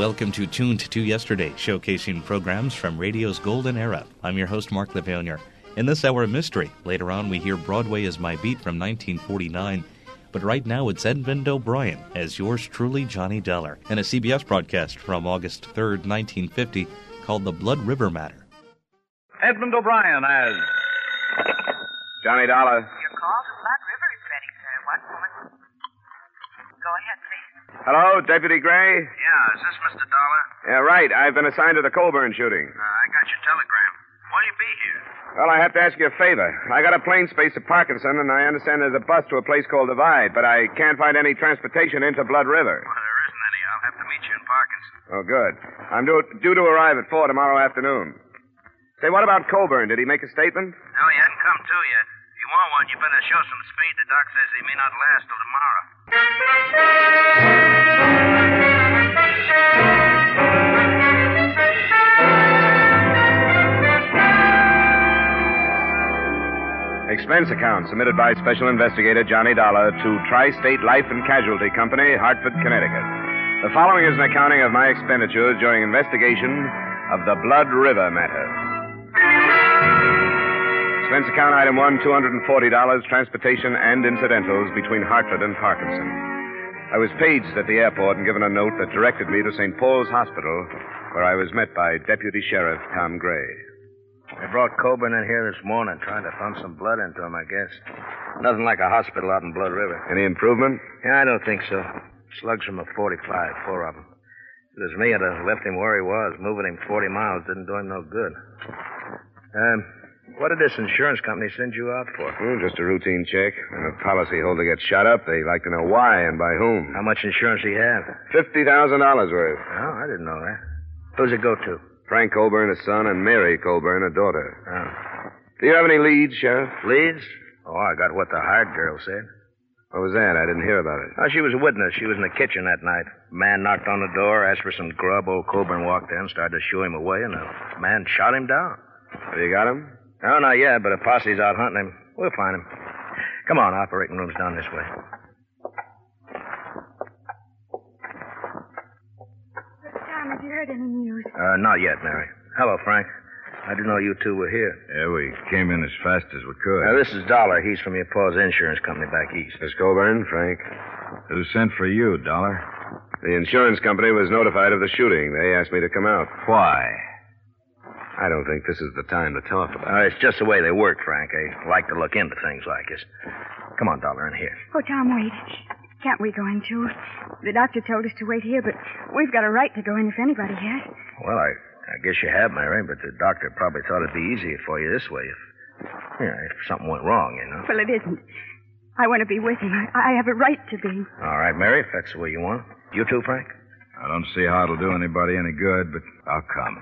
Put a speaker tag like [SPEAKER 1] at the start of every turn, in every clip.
[SPEAKER 1] welcome to Tuned to Yesterday, showcasing programs from radio's golden era. I'm your host, Mark Levanier. In this hour of mystery, later on we hear Broadway is My Beat from 1949. But right now it's Edmund O'Brien as yours truly, Johnny Dollar, in a CBS broadcast from August 3rd, 1950, called The Blood River Matter.
[SPEAKER 2] Edmund O'Brien as Johnny Dollar.
[SPEAKER 3] Your call to Blood River is ready, sir. One moment. Go ahead, please.
[SPEAKER 2] Hello, Deputy Gray?
[SPEAKER 4] Yeah, is this Mr. Dollar?
[SPEAKER 2] Yeah, right. I've been assigned to the Colburn shooting.
[SPEAKER 4] I got your telegram. Why'll you be here?
[SPEAKER 2] Well, I have to ask you a favor. I got a plane space to Parkinson, and I understand there's a bus to a place called Divide, but I can't find any transportation into Blood River.
[SPEAKER 4] Well, there isn't any. I'll have to meet you in Parkinson.
[SPEAKER 2] Oh, good. I'm due to arrive at 4 tomorrow afternoon. Say, what about Colburn? Did he make a statement?
[SPEAKER 4] No, he hasn't come to yet. If you want one, you better show some speed. The doc says he may not last till tomorrow.
[SPEAKER 2] Expense account submitted by Special Investigator Johnny Dollar to Tri-State Life and Casualty Company, Hartford, Connecticut. The following is an accounting of my expenditures during investigation of the Blood River matter. Expense account item 1, $240, transportation and incidentals between Hartford and Parkinson. I was paged at the airport and given a note that directed me to St. Paul's Hospital, where I was met by Deputy Sheriff Tom Gray.
[SPEAKER 4] They brought Colburn in here this morning, trying to pump some blood into him, I guess. Nothing like a hospital out in Blood River.
[SPEAKER 2] Any improvement?
[SPEAKER 4] Yeah, I don't think so. Slugs from a 45, 4 of them. If it was me, I'd have left him where he was. Moving him 40 miles didn't do him no good. What did this insurance company send you out for?
[SPEAKER 2] Just a routine check. When a policyholder gets shot up, they like to know why and by whom.
[SPEAKER 4] How much insurance do you have?
[SPEAKER 2] $50,000 worth.
[SPEAKER 4] Oh, I didn't know that. Who's it go to?
[SPEAKER 2] Frank Colburn, a son, and Mary Colburn, a daughter.
[SPEAKER 4] Oh.
[SPEAKER 2] Do you have any leads, Sheriff?
[SPEAKER 4] Leads? Oh, I got what the hired girl said.
[SPEAKER 2] What was that? I didn't hear about it.
[SPEAKER 4] Oh, she was a witness. She was in the kitchen that night. A man knocked on the door, asked for some grub. Old Colburn walked in, started to shoo him away, and the man shot him down.
[SPEAKER 2] Have you got him?
[SPEAKER 4] No, not yet, but a posse's out hunting him. We'll find him. Come on, operating room's down this way.
[SPEAKER 3] Tom, have you heard any news?
[SPEAKER 4] Not yet, Mary. Hello, Frank. I didn't know you two were here.
[SPEAKER 5] Yeah, we came in as fast as we could.
[SPEAKER 4] This is Dollar. He's from your pa's insurance company back east.
[SPEAKER 2] Miss Colburn, Frank.
[SPEAKER 5] Who sent for you, Dollar?
[SPEAKER 2] The insurance company was notified of the shooting. They asked me to come out.
[SPEAKER 5] Why?
[SPEAKER 2] I don't think this is the time to talk about it.
[SPEAKER 4] It's just the way they work, Frank. They like to look into things like this. Come on, Dollar, in here.
[SPEAKER 3] Oh, Tom, wait. Can't we go in, too? The doctor told us to wait here, but we've got a right to go in if anybody has.
[SPEAKER 4] Well, I guess you have, Mary, but the doctor probably thought it'd be easier for you this way if something went wrong, you know.
[SPEAKER 3] Well, it isn't. I want to be with him. I have a right to be.
[SPEAKER 4] All right, Mary, if that's the way you want. You too, Frank?
[SPEAKER 5] I don't see how it'll do anybody any good, but I'll come.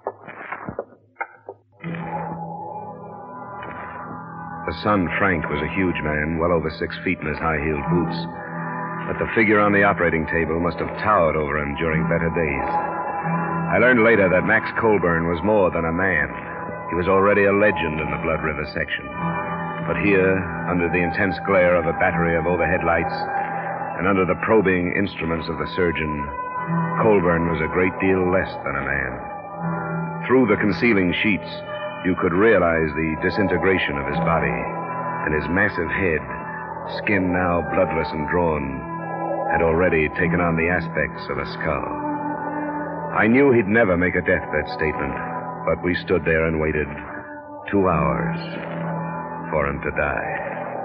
[SPEAKER 2] The son, Frank, was a huge man, well over 6 feet in his high-heeled boots. But the figure on the operating table must have towered over him during better days. I learned later that Max Colburn was more than a man. He was already a legend in the Blood River section. But here, under the intense glare of a battery of overhead lights, and under the probing instruments of the surgeon, Colburn was a great deal less than a man. Through the concealing sheets, you could realize the disintegration of his body, and his massive head, skin now bloodless and drawn, had already taken on the aspects of a skull. I knew he'd never make a deathbed statement, but we stood there and waited 2 hours for him to die.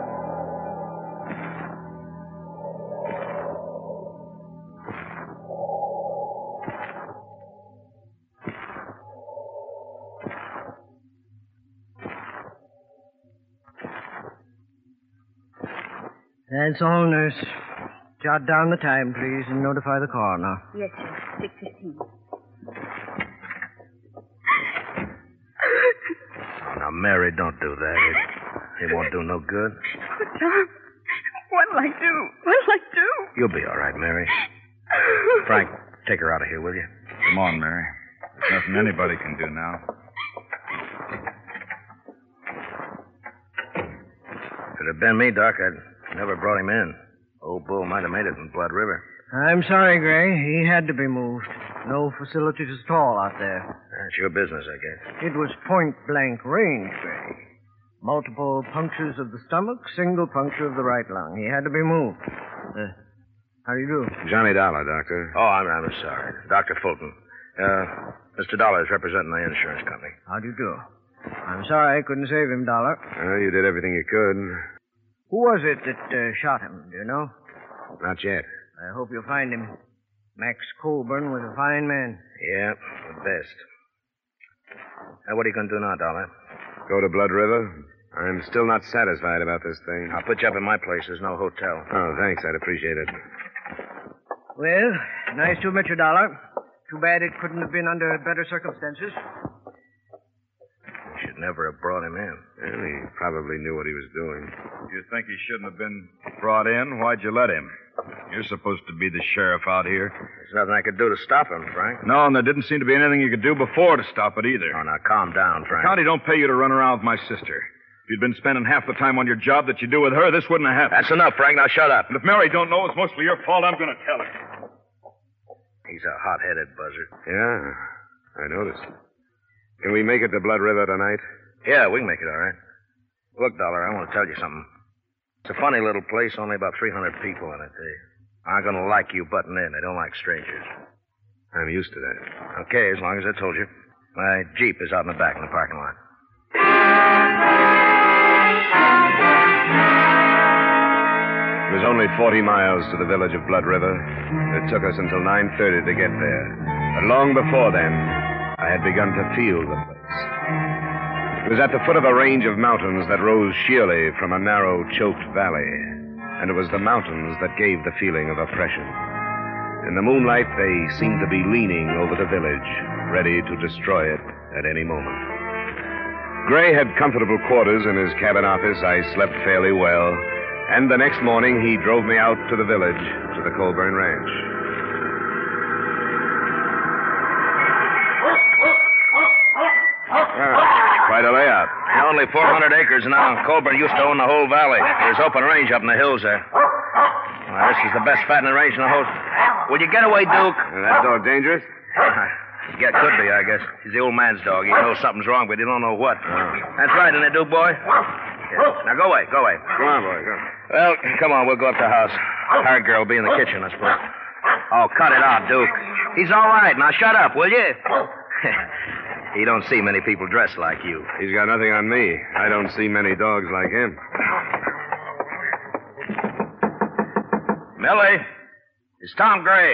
[SPEAKER 6] That's all, nurse. Jot down the time, please, and notify the coroner.
[SPEAKER 3] Yes, sir. 6:15.
[SPEAKER 4] Now, Mary, don't do that. It won't do no good.
[SPEAKER 3] Oh, Tom, what'll I do? What'll I do?
[SPEAKER 4] You'll be all right, Mary. Frank, take her out of here, will you?
[SPEAKER 5] Come on, Mary. There's nothing anybody can do now.
[SPEAKER 4] If it had been me, Doc, I'd never brought him in. Old Bull might have made it in Blood River.
[SPEAKER 6] I'm sorry, Gray. He had to be moved. No facilities at all out there.
[SPEAKER 4] That's your business, I guess.
[SPEAKER 6] It was point-blank range, Gray. Multiple punctures of the stomach, single puncture of the right lung. He had to be moved. How do you do?
[SPEAKER 2] Johnny Dollar, Doctor.
[SPEAKER 4] Oh, I'm sorry. Dr. Fulton. Mr. Dollar is representing the insurance company.
[SPEAKER 6] How do you do? I'm sorry I couldn't save him, Dollar.
[SPEAKER 2] Well, you did everything you could.
[SPEAKER 6] Who was it that shot him? Do you know?
[SPEAKER 2] Not yet.
[SPEAKER 6] I hope you'll find him. Max Colburn was a fine man.
[SPEAKER 4] Yeah, the best. What are you going to do now, Dollar?
[SPEAKER 2] Go to Blood River? I'm still not satisfied about this thing.
[SPEAKER 4] I'll put you up in my place. There's no hotel.
[SPEAKER 2] Oh, thanks. I'd appreciate it.
[SPEAKER 6] Well, nice to have met you, Dollar. Too bad it couldn't have been under better circumstances.
[SPEAKER 4] You should never have brought him in.
[SPEAKER 2] Well, he probably knew what he was doing.
[SPEAKER 5] You think he shouldn't have been brought in? Why'd you let him? You're supposed to be the sheriff out here.
[SPEAKER 4] There's nothing I could do to stop him, Frank.
[SPEAKER 5] No, and there didn't seem to be anything you could do before to stop it either.
[SPEAKER 4] Oh, now calm down, Frank.
[SPEAKER 5] The county don't pay you to run around with my sister. If you'd been spending half the time on your job that you do with her, this wouldn't have happened.
[SPEAKER 4] That's enough, Frank. Now shut up.
[SPEAKER 5] And if Mary don't know it's mostly your fault, I'm going to tell her.
[SPEAKER 4] He's a hot-headed buzzard.
[SPEAKER 2] Yeah, I noticed. Can we make it to Blood River tonight?
[SPEAKER 4] Yeah, we can make it all right. Look, Dollar, I want to tell you something. It's a funny little place, only about 300 people in it. They aren't going to like you butting in. They don't like strangers.
[SPEAKER 2] I'm used to that.
[SPEAKER 4] Okay, as long as I told you. My Jeep is out in the back in the parking lot.
[SPEAKER 2] It was only 40 miles to the village of Blood River. It took us until 9:30 to get there. But long before then, I had begun to feel the place. It was at the foot of a range of mountains that rose sheerly from a narrow, choked valley. And it was the mountains that gave the feeling of oppression. In the moonlight, they seemed to be leaning over the village, ready to destroy it at any moment. Gray had comfortable quarters in his cabin office. I slept fairly well. And the next morning, he drove me out to the village, to the Colburn Ranch. Quite a layout.
[SPEAKER 4] Only 400 acres now. Colburn used to own the whole valley. There's open range up in the hills there. Well, this is the best fattening range in the whole... Will you get away, Duke?
[SPEAKER 2] That dog dangerous?
[SPEAKER 4] Yeah, could be, I guess. He's the old man's dog. He knows something's wrong, but he don't know what. That's right, isn't it, Duke, boy? Yeah. Now, go away, go away.
[SPEAKER 2] Come on, boy, go.
[SPEAKER 4] Well, come on, we'll go up to the house. Our girl will be in the kitchen, I suppose. Oh, cut it out, Duke. He's all right. Now, shut up, will you? He don't see many people dressed like you.
[SPEAKER 2] He's got nothing on me. I don't see many dogs like him.
[SPEAKER 4] Millie, it's Tom Gray.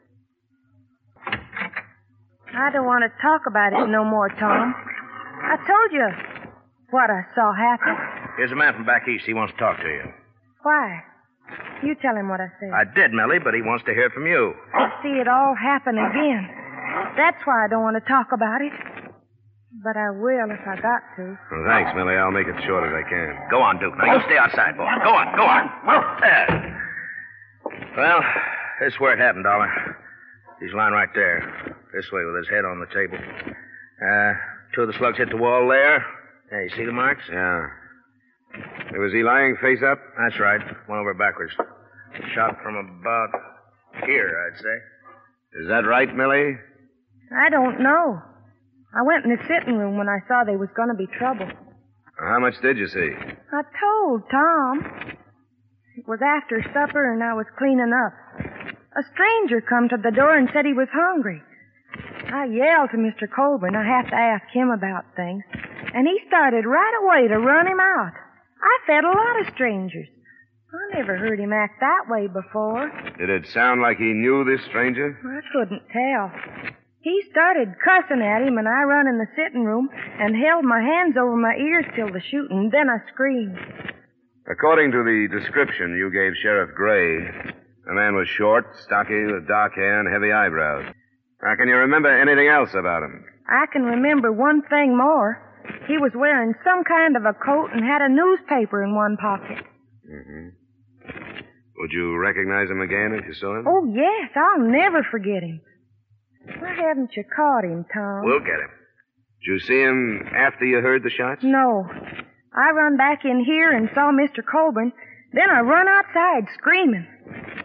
[SPEAKER 7] I don't want to talk about it no more, Tom. I told you what I saw happen.
[SPEAKER 4] Here's a man from back east. He wants to talk to you.
[SPEAKER 7] Why? You tell him what I said.
[SPEAKER 4] I did, Millie, but he wants to hear it from you.
[SPEAKER 7] I see it all happen again. That's why I don't want to talk about it. But I will if I got to.
[SPEAKER 2] Well, thanks, Millie. I'll make it short as I can.
[SPEAKER 4] Go on, Duke. Now, you stay outside, boy. Go on, go on. There. Well, this is where it happened, Dollar. He's lying right there. This way with his head on the table. Two of the slugs hit the wall there. Hey, you see the marks?
[SPEAKER 2] Yeah. Was he lying face up?
[SPEAKER 4] That's right. Went over backwards. Shot from about here, I'd say.
[SPEAKER 2] Is that right, Millie?
[SPEAKER 7] I don't know. I went in the sitting room when I saw there was going to be trouble.
[SPEAKER 2] How much did you see?
[SPEAKER 7] I told Tom. It was after supper and I was cleaning up. A stranger come to the door and said he was hungry. I yelled to Mr. Colburn. I have to ask him about things. And he started right away to run him out. I fed a lot of strangers. I never heard him act that way before.
[SPEAKER 2] Did it sound like he knew this stranger?
[SPEAKER 7] I couldn't tell. He started cussing at him, and I run in the sitting room and held my hands over my ears till the shooting. Then I screamed.
[SPEAKER 2] According to the description you gave Sheriff Gray, the man was short, stocky, with dark hair and heavy eyebrows. Now, can you remember anything else about him?
[SPEAKER 7] I can remember one thing more. He was wearing some kind of a coat and had a newspaper in one pocket.
[SPEAKER 2] Mm-hmm. Would you recognize him again if you saw him?
[SPEAKER 7] Oh, yes. I'll never forget him. Why haven't you caught him, Tom?
[SPEAKER 4] We'll get him.
[SPEAKER 2] Did you see him after you heard the shots?
[SPEAKER 7] No. I run back in here and saw Mr. Colburn. Then I run outside screaming.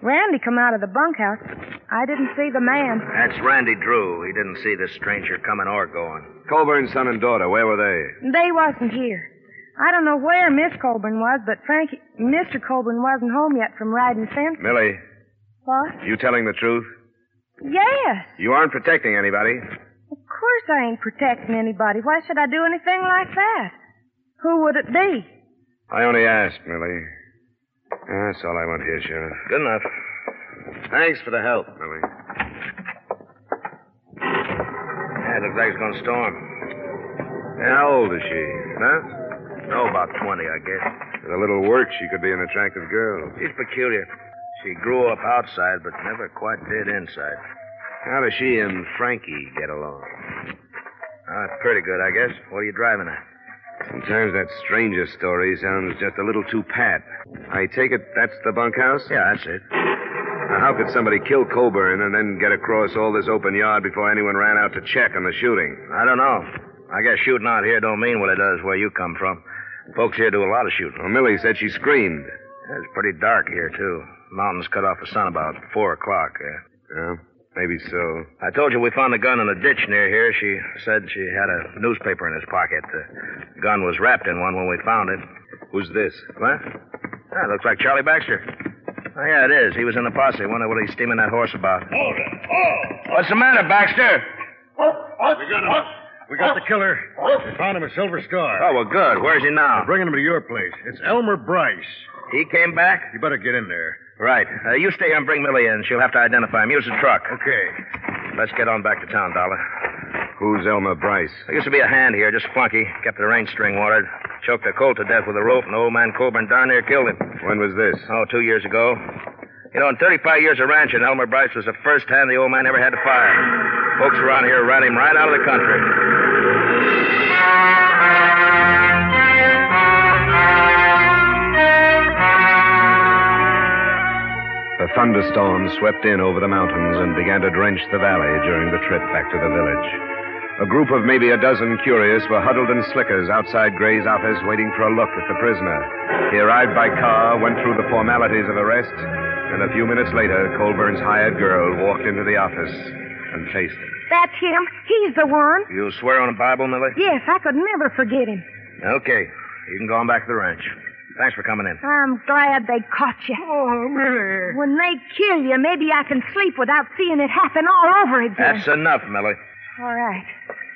[SPEAKER 7] Randy come out of the bunkhouse. I didn't see the man.
[SPEAKER 4] That's Randy Drew. He didn't see this stranger coming or going.
[SPEAKER 2] Colburn's son and daughter, where were they?
[SPEAKER 7] They wasn't here. I don't know where Miss Colburn was, but Mr. Colburn wasn't home yet from riding fence.
[SPEAKER 2] Millie,
[SPEAKER 7] What?
[SPEAKER 2] you telling the truth?
[SPEAKER 7] Yes.
[SPEAKER 2] You aren't protecting anybody.
[SPEAKER 7] Of course I ain't protecting anybody. Why should I do anything like that? Who would it be?
[SPEAKER 2] I only asked, Millie. That's all I want here, Sheriff.
[SPEAKER 4] Good enough. Thanks for the help.
[SPEAKER 2] Millie.
[SPEAKER 4] Yeah, it looks like it's going to storm.
[SPEAKER 2] How old is she?
[SPEAKER 4] Huh? No, about 20, I guess.
[SPEAKER 2] With a little work, she could be an attractive girl.
[SPEAKER 4] She's peculiar. She grew up outside, but never quite did inside.
[SPEAKER 2] How does she and Frankie get along?
[SPEAKER 4] Pretty good, I guess. What are you driving at?
[SPEAKER 2] Sometimes that stranger story sounds just a little too pat. I take it that's the bunkhouse?
[SPEAKER 4] Yeah, that's it.
[SPEAKER 2] Now, how could somebody kill Colburn and then get across all this open yard before anyone ran out to check on the shooting?
[SPEAKER 4] I don't know. I guess shooting out here don't mean what it does where you come from. Folks here do a lot of shooting.
[SPEAKER 2] Well, Millie said she screamed.
[SPEAKER 4] It's pretty dark here, too. Mountains cut off the sun about 4 o'clock.
[SPEAKER 2] Yeah, maybe so.
[SPEAKER 4] I told you we found a gun in a ditch near here. She said she had a newspaper in his pocket. The gun was wrapped in one when we found it.
[SPEAKER 2] Who's this?
[SPEAKER 4] What? That looks like Charlie Baxter. Oh, yeah, it is. He was in the posse. Wonder what he's steaming that horse about.
[SPEAKER 8] Hold it. Oh!
[SPEAKER 4] What's the matter, Baxter?
[SPEAKER 8] We got the killer. We found him at Silver Star.
[SPEAKER 4] Oh, well, good. Where's he now?
[SPEAKER 8] Bringing him to your place. It's Elmer Bryce.
[SPEAKER 4] He came back?
[SPEAKER 8] You better get in there.
[SPEAKER 4] Right. You stay here and bring Millie in. She'll have to identify him. Use the truck.
[SPEAKER 8] Okay.
[SPEAKER 4] Let's get on back to town, Dollar.
[SPEAKER 2] Who's Elmer Bryce?
[SPEAKER 4] There used to be a hand here, just flunky. Kept the range string watered. Choked a colt to death with a rope, and old man Colburn darn near killed him.
[SPEAKER 2] When was this?
[SPEAKER 4] Oh, 2 years ago. You know, in 35 years of ranching, Elmer Bryce was the first hand the old man ever had to fire. Folks around here ran him right out of the country.
[SPEAKER 2] The thunderstorm swept in over the mountains and began to drench the valley during the trip back to the village. A group of maybe a dozen curious were huddled in slickers outside Gray's office waiting for a look at the prisoner. He arrived by car, went through the formalities of arrest, and a few minutes later, Colburn's hired girl walked into the office and faced him.
[SPEAKER 7] That's him. He's the one.
[SPEAKER 4] You swear on the Bible, Millie?
[SPEAKER 7] Yes, I could never forget him.
[SPEAKER 4] Okay. You can go on back to the ranch. Thanks for coming in.
[SPEAKER 7] I'm glad they caught you.
[SPEAKER 6] Oh, Millie.
[SPEAKER 7] When they kill you, maybe I can sleep without seeing it happen all over again.
[SPEAKER 4] That's enough, Millie.
[SPEAKER 7] All right.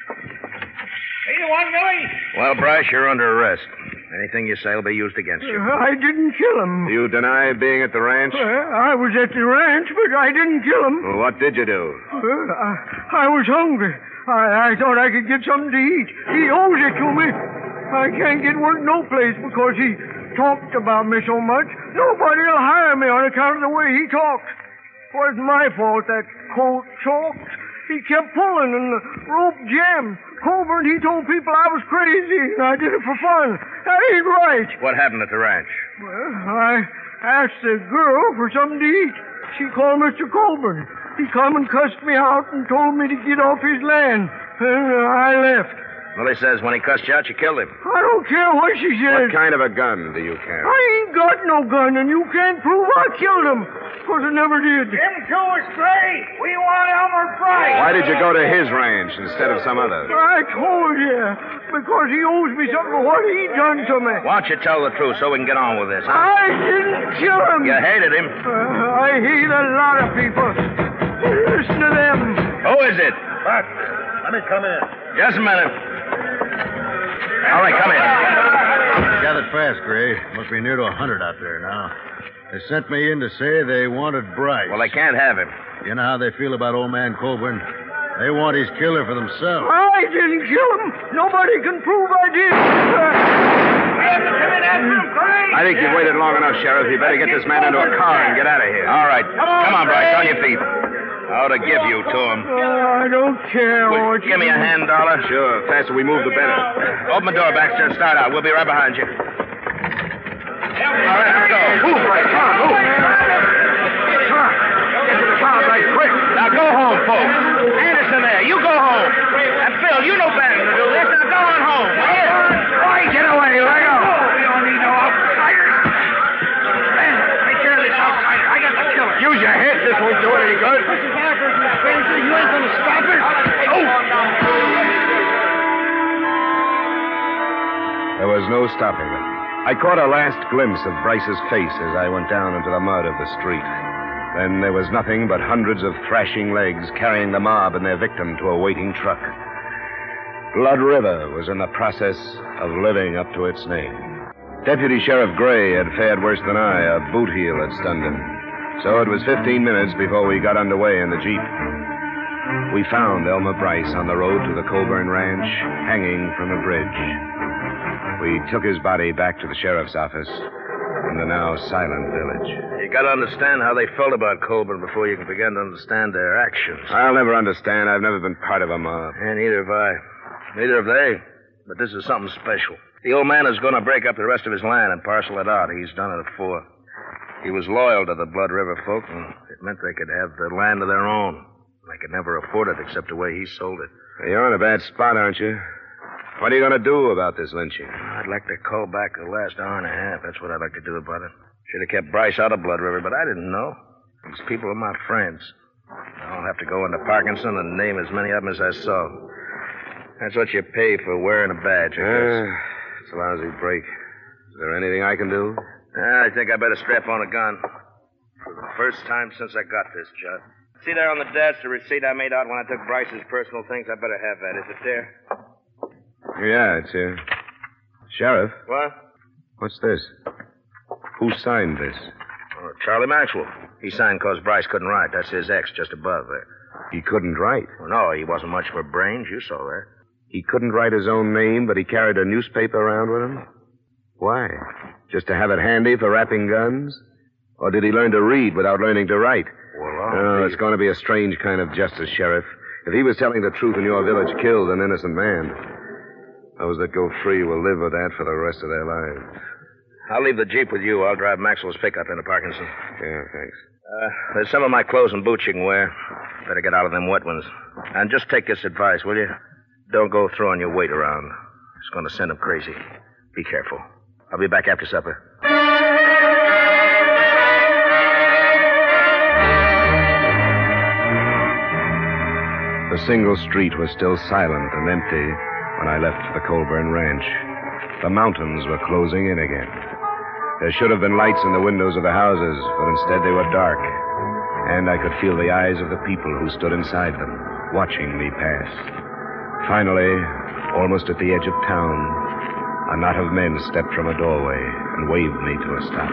[SPEAKER 8] Hey, you want Millie?
[SPEAKER 4] Well, Bryce, you're under arrest. Anything you say will be used against you.
[SPEAKER 6] I didn't kill him.
[SPEAKER 2] Do you deny being at the ranch?
[SPEAKER 6] I was at the ranch, but I didn't kill him.
[SPEAKER 2] Well, what did you do?
[SPEAKER 6] I was hungry. I thought I could get something to eat. He owes it to me. I can't get work no place because he talked about me so much. Nobody'll hire me on account of the way he talks. It wasn't my fault that colt choked. He kept pulling and the rope jammed. Colburn, he told people I was crazy and I did it for fun. That ain't right.
[SPEAKER 4] What happened at the ranch?
[SPEAKER 6] Well, I asked the girl for something to eat. She called Mr. Colburn. He come and cussed me out and told me to get off his land. And I left.
[SPEAKER 4] Millie says when he cussed you out, you killed him.
[SPEAKER 6] I don't care what she says.
[SPEAKER 2] What kind of a gun do you carry?
[SPEAKER 6] I ain't got no gun, and you can't prove I killed him. Because I never did.
[SPEAKER 8] Him too is Gray. We want Elmer Bryce.
[SPEAKER 2] Why did you go to his ranch instead of some other?
[SPEAKER 6] I told you. Because he owes me something for what he done to me.
[SPEAKER 4] Why don't you tell the truth so we can get on with this, huh?
[SPEAKER 6] I didn't kill him.
[SPEAKER 4] You hated him.
[SPEAKER 6] I hate a lot of people. Listen to them.
[SPEAKER 4] Who is it?
[SPEAKER 8] Buck, let me come in.
[SPEAKER 4] Just a minute. All right, come in.
[SPEAKER 8] Gathered fast, Gray. Must be near to 100 out there now. They sent me in to say they wanted Bryce.
[SPEAKER 4] Well, they can't have him.
[SPEAKER 8] You know how they feel about old man Colburn? They want his killer for themselves.
[SPEAKER 6] I didn't kill him. Nobody can prove I did.
[SPEAKER 2] I think you've waited long enough, Sheriff. You better get this man into a car and get out of here.
[SPEAKER 4] All right. Come on, Bryce. On your feet. I ought to give you to him.
[SPEAKER 6] I don't care what you
[SPEAKER 4] Give me a hand, Dollar.
[SPEAKER 2] Sure. The faster we move, the better.
[SPEAKER 4] Open the door, Baxter, and start out. We'll be right behind you. All right, let's go.
[SPEAKER 2] Move, Bryce. Come on, move. Come on. Get to the car, Bryce, quick.
[SPEAKER 4] Now go home, folks. Anderson there, you go home. And Phil, you know better to do this. Now go on home.
[SPEAKER 2] Bryce, get away. Let go.
[SPEAKER 8] We don't need no outsiders. Man, take care of this outsider. I got the killer.
[SPEAKER 2] You no stopping them. I caught a last glimpse of Bryce's face as I went down into the mud of the street. Then there was nothing but hundreds of thrashing legs carrying the mob and their victim to a waiting truck. Blood River was in the process of living up to its name. Deputy Sheriff Gray had fared worse than I. A boot heel had stunned him. So it was 15 minutes before we got underway in the Jeep. We found Elmer Bryce on the road to the Colburn Ranch, hanging from a bridge. We took his body back to the sheriff's office in the now silent village.
[SPEAKER 4] You gotta understand how they felt about Colburn before you can begin to understand their actions.
[SPEAKER 2] I'll never understand. I've never been part of a mob.
[SPEAKER 4] And neither have I. Neither have they. But this is something special. The old man is gonna break up the rest of his land and parcel it out. He's done it before. He was loyal to the Blood River folk, and it meant they could have the land of their own. They could never afford it except the way he sold it.
[SPEAKER 2] You're in a bad spot, aren't you? What are you going to do about this lynching?
[SPEAKER 4] I'd like to call back the last hour and a half. That's what I'd like to do about it. Should have kept Bryce out of Blood River, but I didn't know. These people are my friends. I'll have to go into Parkinson and name as many of them as I saw. That's what you pay for wearing a badge, I guess.
[SPEAKER 2] It's a lousy break. Is there anything I can do?
[SPEAKER 4] I think I better strap on a gun. For the first time since I got this job. See there on the desk the receipt I made out when I took Bryce's personal things? I better have that. Is it there?
[SPEAKER 2] Yeah, it's here. Sheriff?
[SPEAKER 4] What?
[SPEAKER 2] What's this? Who signed this?
[SPEAKER 4] Oh, Charlie Maxwell. He signed because Bryce couldn't write. That's his X just above there.
[SPEAKER 2] He couldn't write?
[SPEAKER 4] Well, no, he wasn't much for brains. You saw that.
[SPEAKER 2] He couldn't write his own name, but he carried a newspaper around with him? Why? Just to have it handy for wrapping guns? Or did he learn to read without learning to write?
[SPEAKER 4] Well,
[SPEAKER 2] it's going to be a strange kind of justice, Sheriff. If he was telling the truth and your village killed an innocent man, those that go free will live with that for the rest of their lives.
[SPEAKER 4] I'll leave the Jeep with you. I'll drive Maxwell's pickup into Parkinson.
[SPEAKER 2] Yeah, thanks.
[SPEAKER 4] There's some of my clothes and boots you can wear. Better get out of them wet ones. And just take this advice, will you? Don't go throwing your weight around. It's going to send them crazy. Be careful. I'll be back after supper.
[SPEAKER 2] The single street was still silent and empty when I left the Colburn Ranch. The mountains were closing in again. There should have been lights in the windows of the houses, but instead they were dark. And I could feel the eyes of the people who stood inside them, watching me pass. Finally, almost at the edge of town, a knot of men stepped from a doorway and waved me to a stop.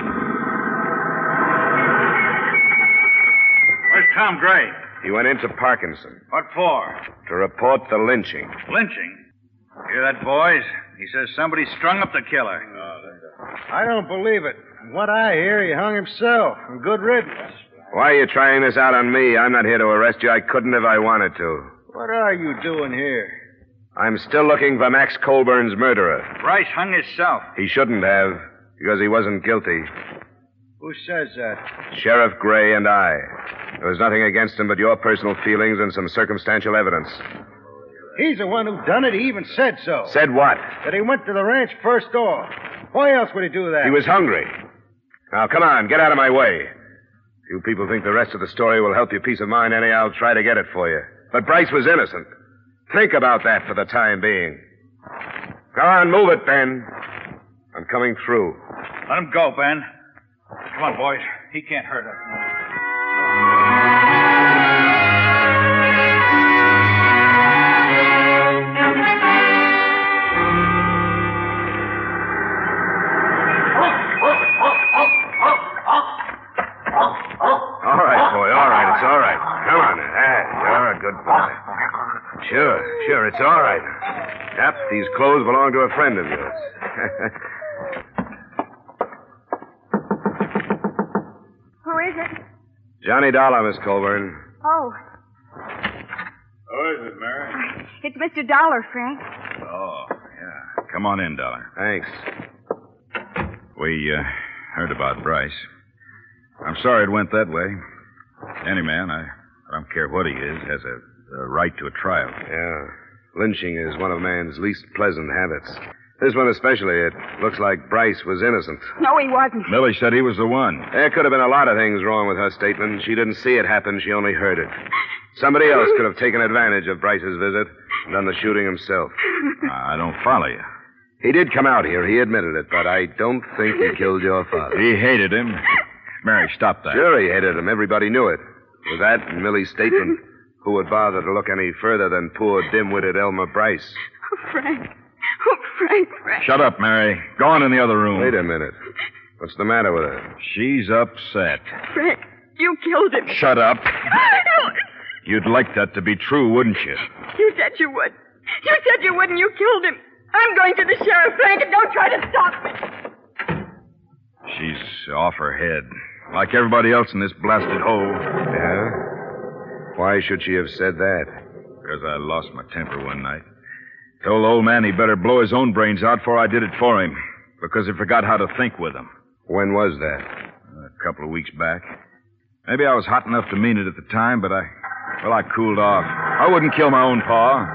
[SPEAKER 9] Where's Tom Gray?
[SPEAKER 2] He went into Parkinson.
[SPEAKER 9] What for?
[SPEAKER 2] To report the lynching.
[SPEAKER 9] Lynching? Hear that, boys? He says somebody strung up the killer.
[SPEAKER 8] I don't believe it. From what I hear, he hung himself. And good riddance.
[SPEAKER 2] Why are you trying this out on me? I'm not here to arrest you. I couldn't if I wanted to.
[SPEAKER 8] What are you doing here?
[SPEAKER 2] I'm still looking for Max Colburn's murderer.
[SPEAKER 9] Bryce hung himself.
[SPEAKER 2] He shouldn't have, because he wasn't guilty.
[SPEAKER 8] Who says that?
[SPEAKER 2] Sheriff Gray and I. There was nothing against him but your personal feelings and some circumstantial evidence.
[SPEAKER 8] He's the one who done it. He even said so.
[SPEAKER 2] Said what?
[SPEAKER 8] That he went to the ranch first off. Why else would he do that?
[SPEAKER 2] He was hungry. Now, come on, get out of my way. If you people think the rest of the story will help your peace of mind any, I'll try to get it for you. But Bryce was innocent. Think about that for the time being. Come on, move it, Ben. I'm coming through.
[SPEAKER 9] Let him go, Ben. Come on, boys. He can't hurt us.
[SPEAKER 2] All right, boy, all right. It's all right. Come on. You're a good boy. Sure, it's all right. Yep, these clothes belong to a friend of yours.
[SPEAKER 3] Who is it?
[SPEAKER 2] Johnny Dollar, Miss Colburn.
[SPEAKER 3] Oh,
[SPEAKER 5] Who is it, Mary?
[SPEAKER 3] it's Mr. Dollar, Frank.
[SPEAKER 5] Oh, yeah. Come on in, Dollar.
[SPEAKER 2] Thanks.
[SPEAKER 5] We heard about Bryce. I'm sorry it went that way. Any man, I don't care what he is, has a right to a trial.
[SPEAKER 2] Yeah. Lynching is one of man's least pleasant habits. This one especially, it looks like Bryce was innocent.
[SPEAKER 3] No, he wasn't.
[SPEAKER 5] Millie said he was the one.
[SPEAKER 2] There could have been a lot of things wrong with her statement. She didn't see it happen. She only heard it. Somebody else could have taken advantage of Bryce's visit and done the shooting himself.
[SPEAKER 5] I don't follow you.
[SPEAKER 2] He did come out here. He admitted it, but I don't think he killed your father.
[SPEAKER 5] He hated him. Mary, stop that.
[SPEAKER 2] Sure, he hated him. Everybody knew it. With that and Millie's statement, who would bother to look any further than poor dim-witted Elmer Bryce?
[SPEAKER 3] Oh, Frank. Oh, Frank.
[SPEAKER 5] Shut up, Mary. Go on in the other room.
[SPEAKER 2] Wait a minute. What's the matter with her?
[SPEAKER 5] She's upset.
[SPEAKER 3] Frank, you killed him.
[SPEAKER 5] Shut up. You'd like that to be true, wouldn't you?
[SPEAKER 3] You said you would. You said you would, and you killed him. I'm going to the sheriff, Frank, and don't try to stop me.
[SPEAKER 5] She's off her head. Like everybody else in this blasted hole.
[SPEAKER 2] Yeah? Why should she have said that?
[SPEAKER 5] Because I lost my temper one night. Told the old man he better blow his own brains out before I did it for him. Because he forgot how to think with them.
[SPEAKER 2] When was that?
[SPEAKER 5] A couple of weeks back. Maybe I was hot enough to mean it at the time, but I cooled off. I wouldn't kill my own pa.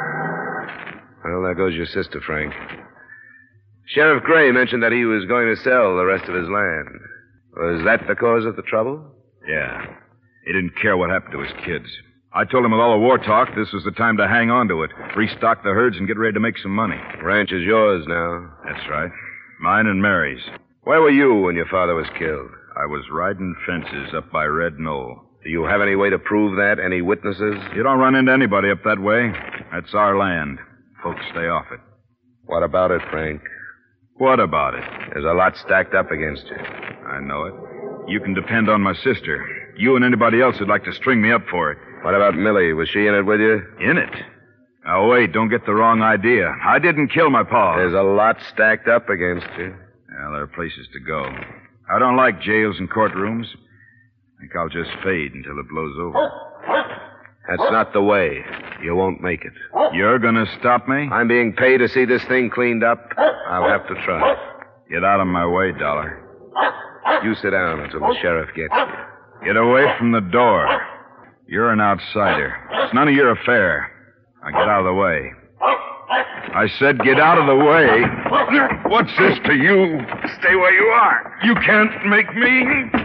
[SPEAKER 2] Well, there goes your sister, Frank. Sheriff Gray mentioned that he was going to sell the rest of his land. Was that the cause of the trouble?
[SPEAKER 5] Yeah. He didn't care what happened to his kids. I told him with all the war talk, this was the time to hang on to it, restock the herds, and get ready to make some money.
[SPEAKER 2] Ranch is yours now.
[SPEAKER 5] That's right. Mine and Mary's.
[SPEAKER 2] Where were you when your father was killed?
[SPEAKER 5] I was riding fences up by Red Knoll.
[SPEAKER 2] Do you have any way to prove that? Any witnesses?
[SPEAKER 5] You don't run into anybody up that way. That's our land. Folks stay off it.
[SPEAKER 2] What about it, Frank?
[SPEAKER 5] What about it?
[SPEAKER 2] There's a lot stacked up against you.
[SPEAKER 5] I know it. You can depend on my sister. You and anybody else who'd like to string me up for it.
[SPEAKER 2] What about Millie? Was she in it with you?
[SPEAKER 5] In it? Now, wait, don't get the wrong idea. I didn't kill my pa.
[SPEAKER 2] There's a lot stacked up against you.
[SPEAKER 5] Well, there are places to go. I don't like jails and courtrooms. I think I'll just fade until it blows over.
[SPEAKER 2] That's not the way. You won't make it.
[SPEAKER 5] You're gonna stop me?
[SPEAKER 2] I'm being paid to see this thing cleaned up. I'll have to try.
[SPEAKER 5] Get out of my way, Dollar.
[SPEAKER 2] You sit down until the sheriff gets you.
[SPEAKER 5] Get away from the door. You're an outsider. It's none of your affair. Now get out of the way. I said get out of the way. What's this to you?
[SPEAKER 2] Stay where you are.
[SPEAKER 5] You can't make me.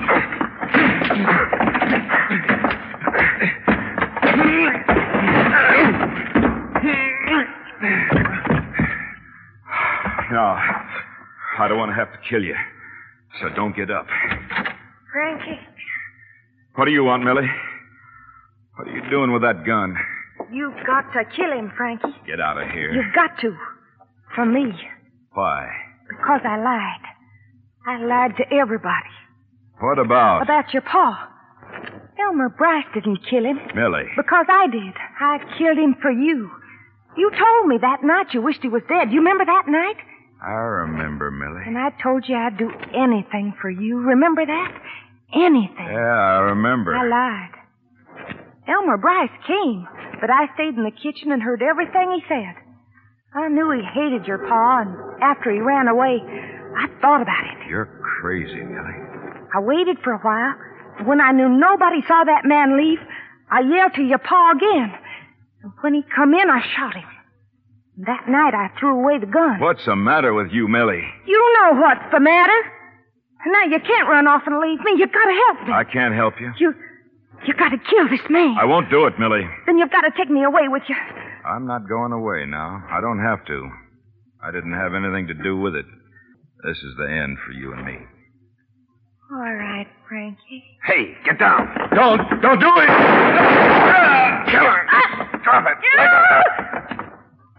[SPEAKER 5] No, I don't want to have to kill you. So don't get up.
[SPEAKER 7] Frankie,
[SPEAKER 5] What do you want, Millie? What are you doing with that gun?
[SPEAKER 7] you've got to kill him, Frankie.
[SPEAKER 5] Get out of here.
[SPEAKER 7] You've got to. For me.
[SPEAKER 5] Why?
[SPEAKER 7] Because I lied. I lied to everybody.
[SPEAKER 5] What about?
[SPEAKER 7] About your pa. Elmer Bryce didn't kill him.
[SPEAKER 5] Millie.
[SPEAKER 7] Because I did. I killed him for you. You told me that night you wished he was dead. You remember that night?
[SPEAKER 5] I remember, Millie.
[SPEAKER 7] And I told you I'd do anything for you. Remember that? Anything.
[SPEAKER 5] Yeah, I remember.
[SPEAKER 7] I lied. Elmer Bryce came, but I stayed in the kitchen and heard everything he said. I knew he hated your pa, and after he ran away, I thought about it.
[SPEAKER 5] You're crazy, Millie.
[SPEAKER 7] I waited for a while. When I knew nobody saw that man leave, I yelled to your pa again. And when he come in, I shot him. And that night, I threw away the gun.
[SPEAKER 5] What's the matter with you, Millie?
[SPEAKER 7] You know what's the matter. Now, you can't run off and leave me. You've got to help me.
[SPEAKER 5] I can't help you.
[SPEAKER 7] You got to kill this man.
[SPEAKER 5] I won't do it, Millie.
[SPEAKER 7] Then you've got to take me away with you.
[SPEAKER 5] I'm not going away now. I don't have to. I didn't have anything to do with it. This is the end for you and me.
[SPEAKER 7] All right, Frankie.
[SPEAKER 2] Hey, get down.
[SPEAKER 5] Don't do it!
[SPEAKER 2] Kill her. Drop it. Let her.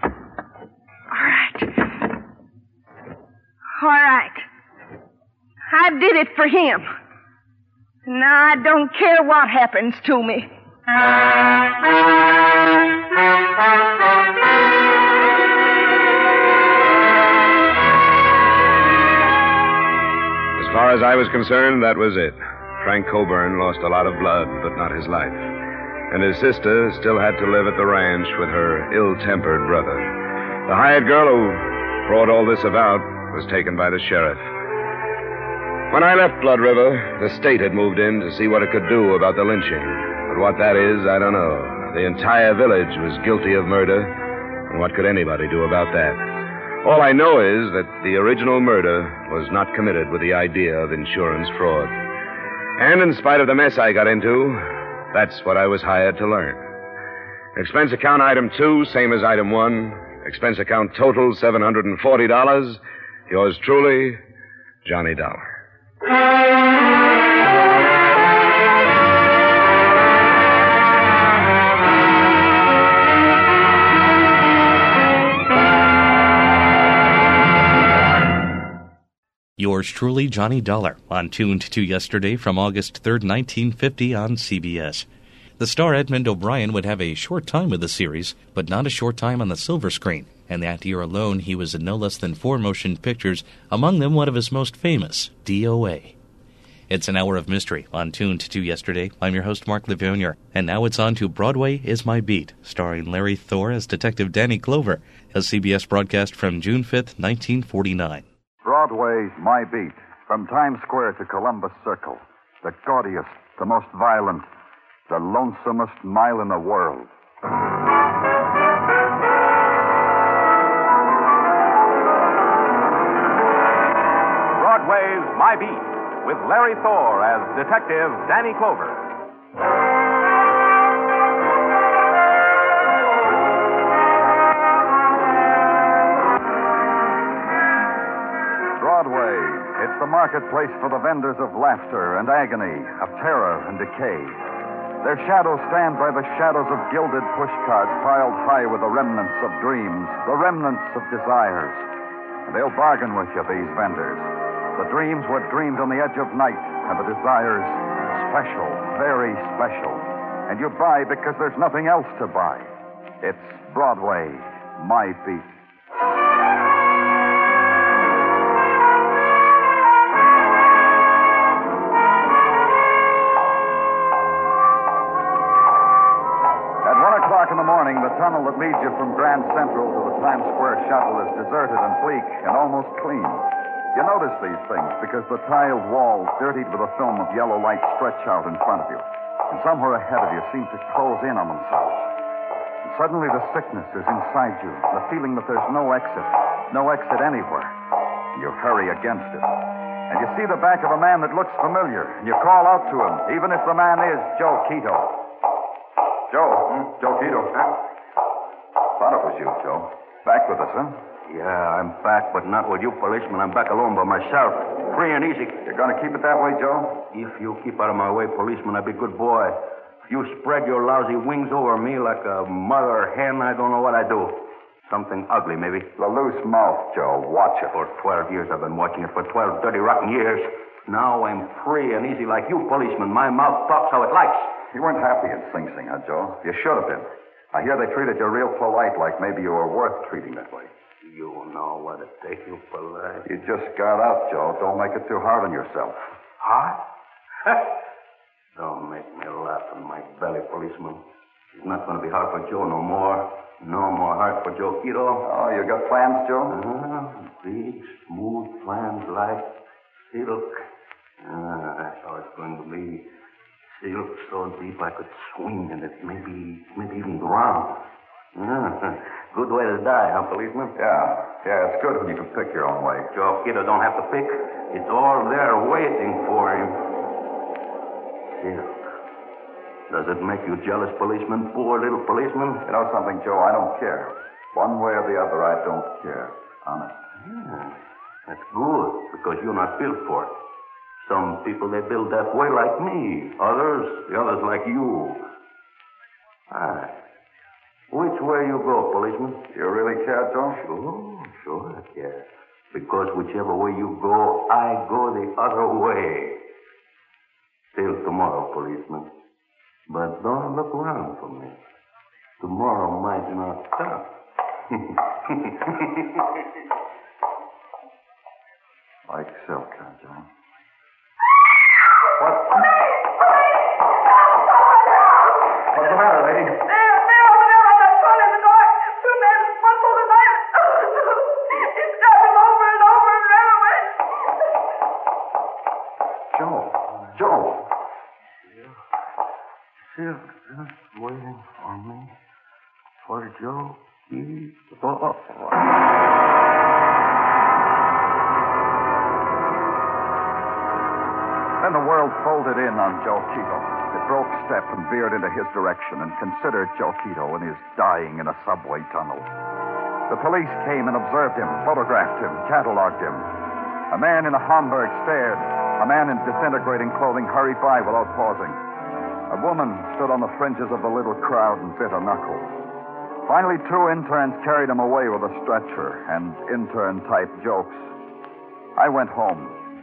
[SPEAKER 7] All right. I did it for him. Now I don't care what happens to me.
[SPEAKER 2] As far as I was concerned, that was it. Frank Coburn lost a lot of blood, but not his life. And his sister still had to live at the ranch with her ill-tempered brother. The hired girl who brought all this about was taken by the sheriff. When I left Blood River, the state had moved in to see what it could do about the lynching. But what that is, I don't know. The entire village was guilty of murder, and what could anybody do about that? All I know is that the original murder was not committed with the idea of insurance fraud. And in spite of the mess I got into, that's what I was hired to learn. Expense account item 2, same as item 1. Expense account total $740. Yours truly, Johnny Dollar.
[SPEAKER 1] Yours truly, Johnny Dollar, on Tuned to Yesterday from August 3rd, 1950 on CBS. The star Edmund O'Brien would have a short time with the series, but not a short time on the silver screen, and that year alone he was in no less than 4 motion pictures, among them one of his most famous, DOA. It's an hour of mystery on Tuned to Yesterday. I'm your host, Mark Levonier, and now it's on to Broadway is My Beat, starring Larry Thor as Detective Danny Clover, a CBS broadcast from June 5th, 1949.
[SPEAKER 10] Broadway's My Beat, from Times Square to Columbus Circle. The gaudiest, the most violent, the lonesomest mile in the world.
[SPEAKER 11] Broadway's My Beat, with Larry Thor as Detective Danny Clover.
[SPEAKER 10] Broadway, it's the marketplace for the vendors of laughter and agony, of terror and decay. Their shadows stand by the shadows of gilded pushcarts piled high with the remnants of dreams, the remnants of desires. And they'll bargain with you, these vendors. The dreams were dreamed on the edge of night, and the desires special, very special. And you buy because there's nothing else to buy. It's Broadway, My Beat. In the morning, the tunnel that leads you from Grand Central to the Times Square shuttle is deserted and bleak and almost clean. You notice these things because the tiled walls, dirtied with a film of yellow light, stretch out in front of you. And somewhere ahead of you seem to close in on themselves. And suddenly the sickness is inside you, the feeling that there's no exit anywhere. And you hurry against it. And you see the back of a man that looks familiar, and you call out to him, even if the man is Joe Quito. Joe Quito. Thought it was you, Joe. Back with us, huh?
[SPEAKER 4] Yeah, I'm back, but not with you policemen. I'm back alone by myself. Free and easy.
[SPEAKER 10] You're going to keep it that way, Joe?
[SPEAKER 4] If you keep out of my way, policeman, I'll be a good boy. If you spread your lousy wings over me like a mother hen, I don't know what I'd do. Something ugly, maybe.
[SPEAKER 10] The loose mouth, Joe. Watch it.
[SPEAKER 4] For 12 years I've been watching it. For 12 dirty, rotten years. Now I'm free and easy like you policemen. My mouth talks how it likes.
[SPEAKER 10] You weren't happy in Sing Sing, huh, Joe? You should have been. I hear they treated you real polite, like maybe you were worth treating that way.
[SPEAKER 4] You know what it takes, you polite.
[SPEAKER 10] You just got out, Joe. Don't make it too hard on yourself.
[SPEAKER 4] Hard? Don't make me laugh in my belly, policeman. It's not going to be hard for Joe no more. No more hard for Joe Quito.
[SPEAKER 10] Oh, you got plans, Joe?
[SPEAKER 4] Big, smooth plans like silk. That's how it's going to be. Silk so deep I could swing in it, maybe even drown. Good way to die, huh, policeman?
[SPEAKER 10] Yeah, it's good when you can pick your own way.
[SPEAKER 4] Joe Quito don't have to pick. It's all there waiting for him. Silk. Does it make you jealous, policeman? Poor little policeman?
[SPEAKER 10] You know something, Joe? I don't care. One way or the other, I don't care. Honest.
[SPEAKER 4] Yeah, that's good, because you're not built for it. Some people, they build that way like me. The others like you. Which way you go, policeman?
[SPEAKER 10] You really care, Joe?
[SPEAKER 4] Sure I care. Because whichever way you go, I go the other way. Till tomorrow, policeman. But don't look around for me. Tomorrow might not come.
[SPEAKER 10] Like silk, huh, Joe? What's the matter, lady?
[SPEAKER 12] There, over there on that front of the door. Two men, one holding a knife. He stabbed him over and over and ran away.
[SPEAKER 10] Joe.
[SPEAKER 4] Silk just waiting on me. For Joe Quito.
[SPEAKER 10] Then the world folded in on Joe Quito. It broke step and veered into his direction and considered Joe Quito and his dying in a subway tunnel. The police came and observed him, photographed him, cataloged him. A man in a Homburg stared. A man in disintegrating clothing hurried by without pausing. A woman stood on the fringes of the little crowd and bit her knuckles. Finally, 2 interns carried him away with a stretcher and intern-type jokes. I went home.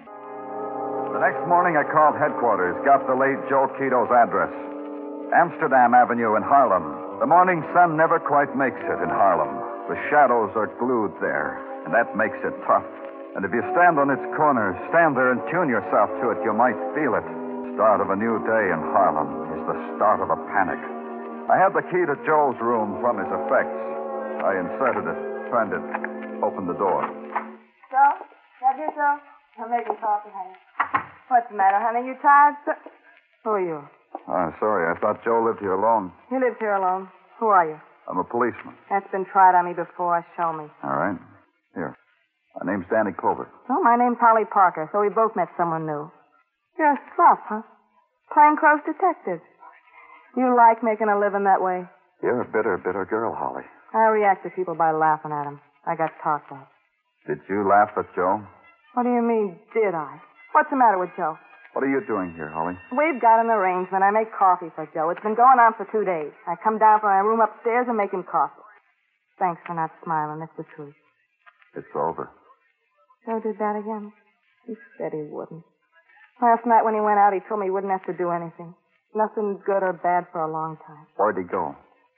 [SPEAKER 10] The next morning, I called headquarters, got the late Joe Quito's address. Amsterdam Avenue in Harlem. The morning sun never quite makes it in Harlem. The shadows are glued there, and that makes it tough. And if you stand on its corner, stand there and tune yourself to it, you might feel it. Start of a new day in Harlem is the start of a panic. I had the key to Joe's room from his effects. I inserted it, turned it, opened the door.
[SPEAKER 13] Joe? Have you, Joe? I'm making coffee, honey. What's the matter, honey? You tired? Who are you?
[SPEAKER 10] Sorry, I thought Joe lived here alone.
[SPEAKER 13] He lives here alone. Who are you?
[SPEAKER 10] I'm a policeman.
[SPEAKER 13] That's been tried on me before. Show me.
[SPEAKER 10] All right. Here. My name's Danny Clover.
[SPEAKER 13] Oh, my name's Holly Parker, so we both met someone new. You're a slough, huh? Plainclothes detective. You like making a living that way?
[SPEAKER 10] You're a bitter, bitter girl, Holly.
[SPEAKER 13] I react to people by laughing at them. I got talked at.
[SPEAKER 10] Did you laugh at Joe?
[SPEAKER 13] What do you mean, did I? What's the matter with Joe?
[SPEAKER 10] What are you doing here, Holly?
[SPEAKER 13] We've got an arrangement. I make coffee for Joe. It's been going on for 2 days. I come down from my room upstairs and make him coffee. Thanks for not smiling. It's the truth.
[SPEAKER 10] It's over.
[SPEAKER 13] Joe did that again. He said he wouldn't. Last night when he went out, he told me he wouldn't have to do anything. Nothing good or bad for a long time.
[SPEAKER 10] Where'd he go?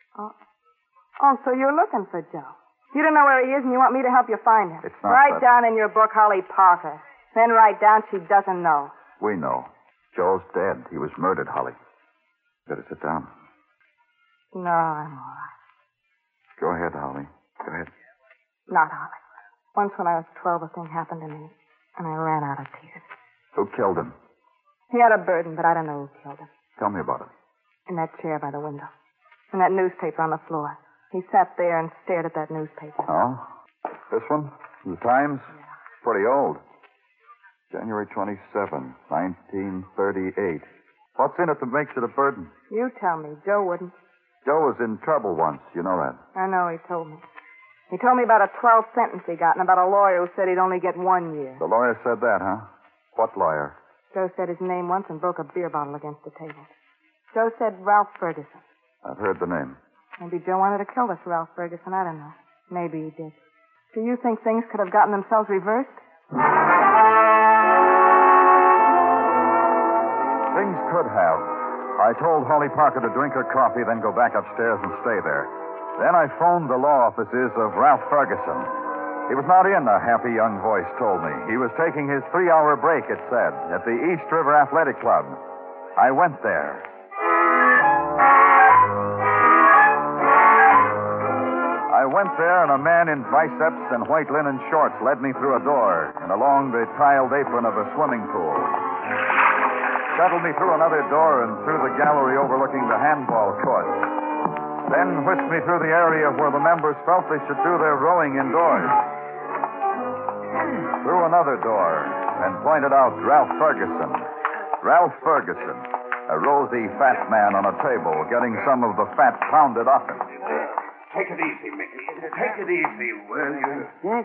[SPEAKER 13] Oh, so you're looking for Joe. You don't know where he is and you want me to help you find him.
[SPEAKER 10] It's not
[SPEAKER 13] Write down in your book Holly Parker. Then write down she doesn't know.
[SPEAKER 10] We know. Joe's dead. He was murdered, Holly. Better sit down.
[SPEAKER 13] No, I'm all right.
[SPEAKER 10] Go ahead, Holly. Go ahead.
[SPEAKER 13] Not Holly. Once when I was 12, a thing happened to me, and I ran out of tears.
[SPEAKER 10] Who killed him?
[SPEAKER 13] He had a burden, but I don't know who killed him.
[SPEAKER 10] Tell me about it.
[SPEAKER 13] In that chair by the window. And that newspaper on the floor. He sat there and stared at that newspaper.
[SPEAKER 10] Oh? This one? The Times?
[SPEAKER 13] Yeah.
[SPEAKER 10] Pretty old. January 27, 1938. What's in it that makes it a burden?
[SPEAKER 13] You tell me. Joe wouldn't.
[SPEAKER 10] Joe was in trouble once. You know that.
[SPEAKER 13] I know, he told me. He told me about a 12th sentence he got and about a lawyer who said he'd only get 1 year.
[SPEAKER 10] The lawyer said that, huh? What lawyer?
[SPEAKER 13] Joe said his name once and broke a beer bottle against the table. Joe said Ralph Ferguson.
[SPEAKER 10] I've heard the name.
[SPEAKER 13] Maybe Joe wanted to kill this Ralph Ferguson. I don't know. Maybe he did. Do you think things could have gotten themselves reversed?
[SPEAKER 10] Things could have. I told Holly Parker to drink her coffee, then go back upstairs and stay there. Then I phoned the law offices of Ralph Ferguson. He was not in, a happy young voice told me. He was taking his 3-hour break, it said, at the East River Athletic Club. I went there. I went there, and a man in biceps and white linen shorts led me through a door and along the tiled apron of a swimming pool. Shuttled me through another door and through the gallery overlooking the handball courts. Then whisked me through the area where the members felt they should do their rowing indoors. Through another door and pointed out Ralph Ferguson. Ralph Ferguson, a rosy, fat man on a table, getting some of the fat pounded off him.
[SPEAKER 14] Take it easy, Mickey. Take it easy, will you?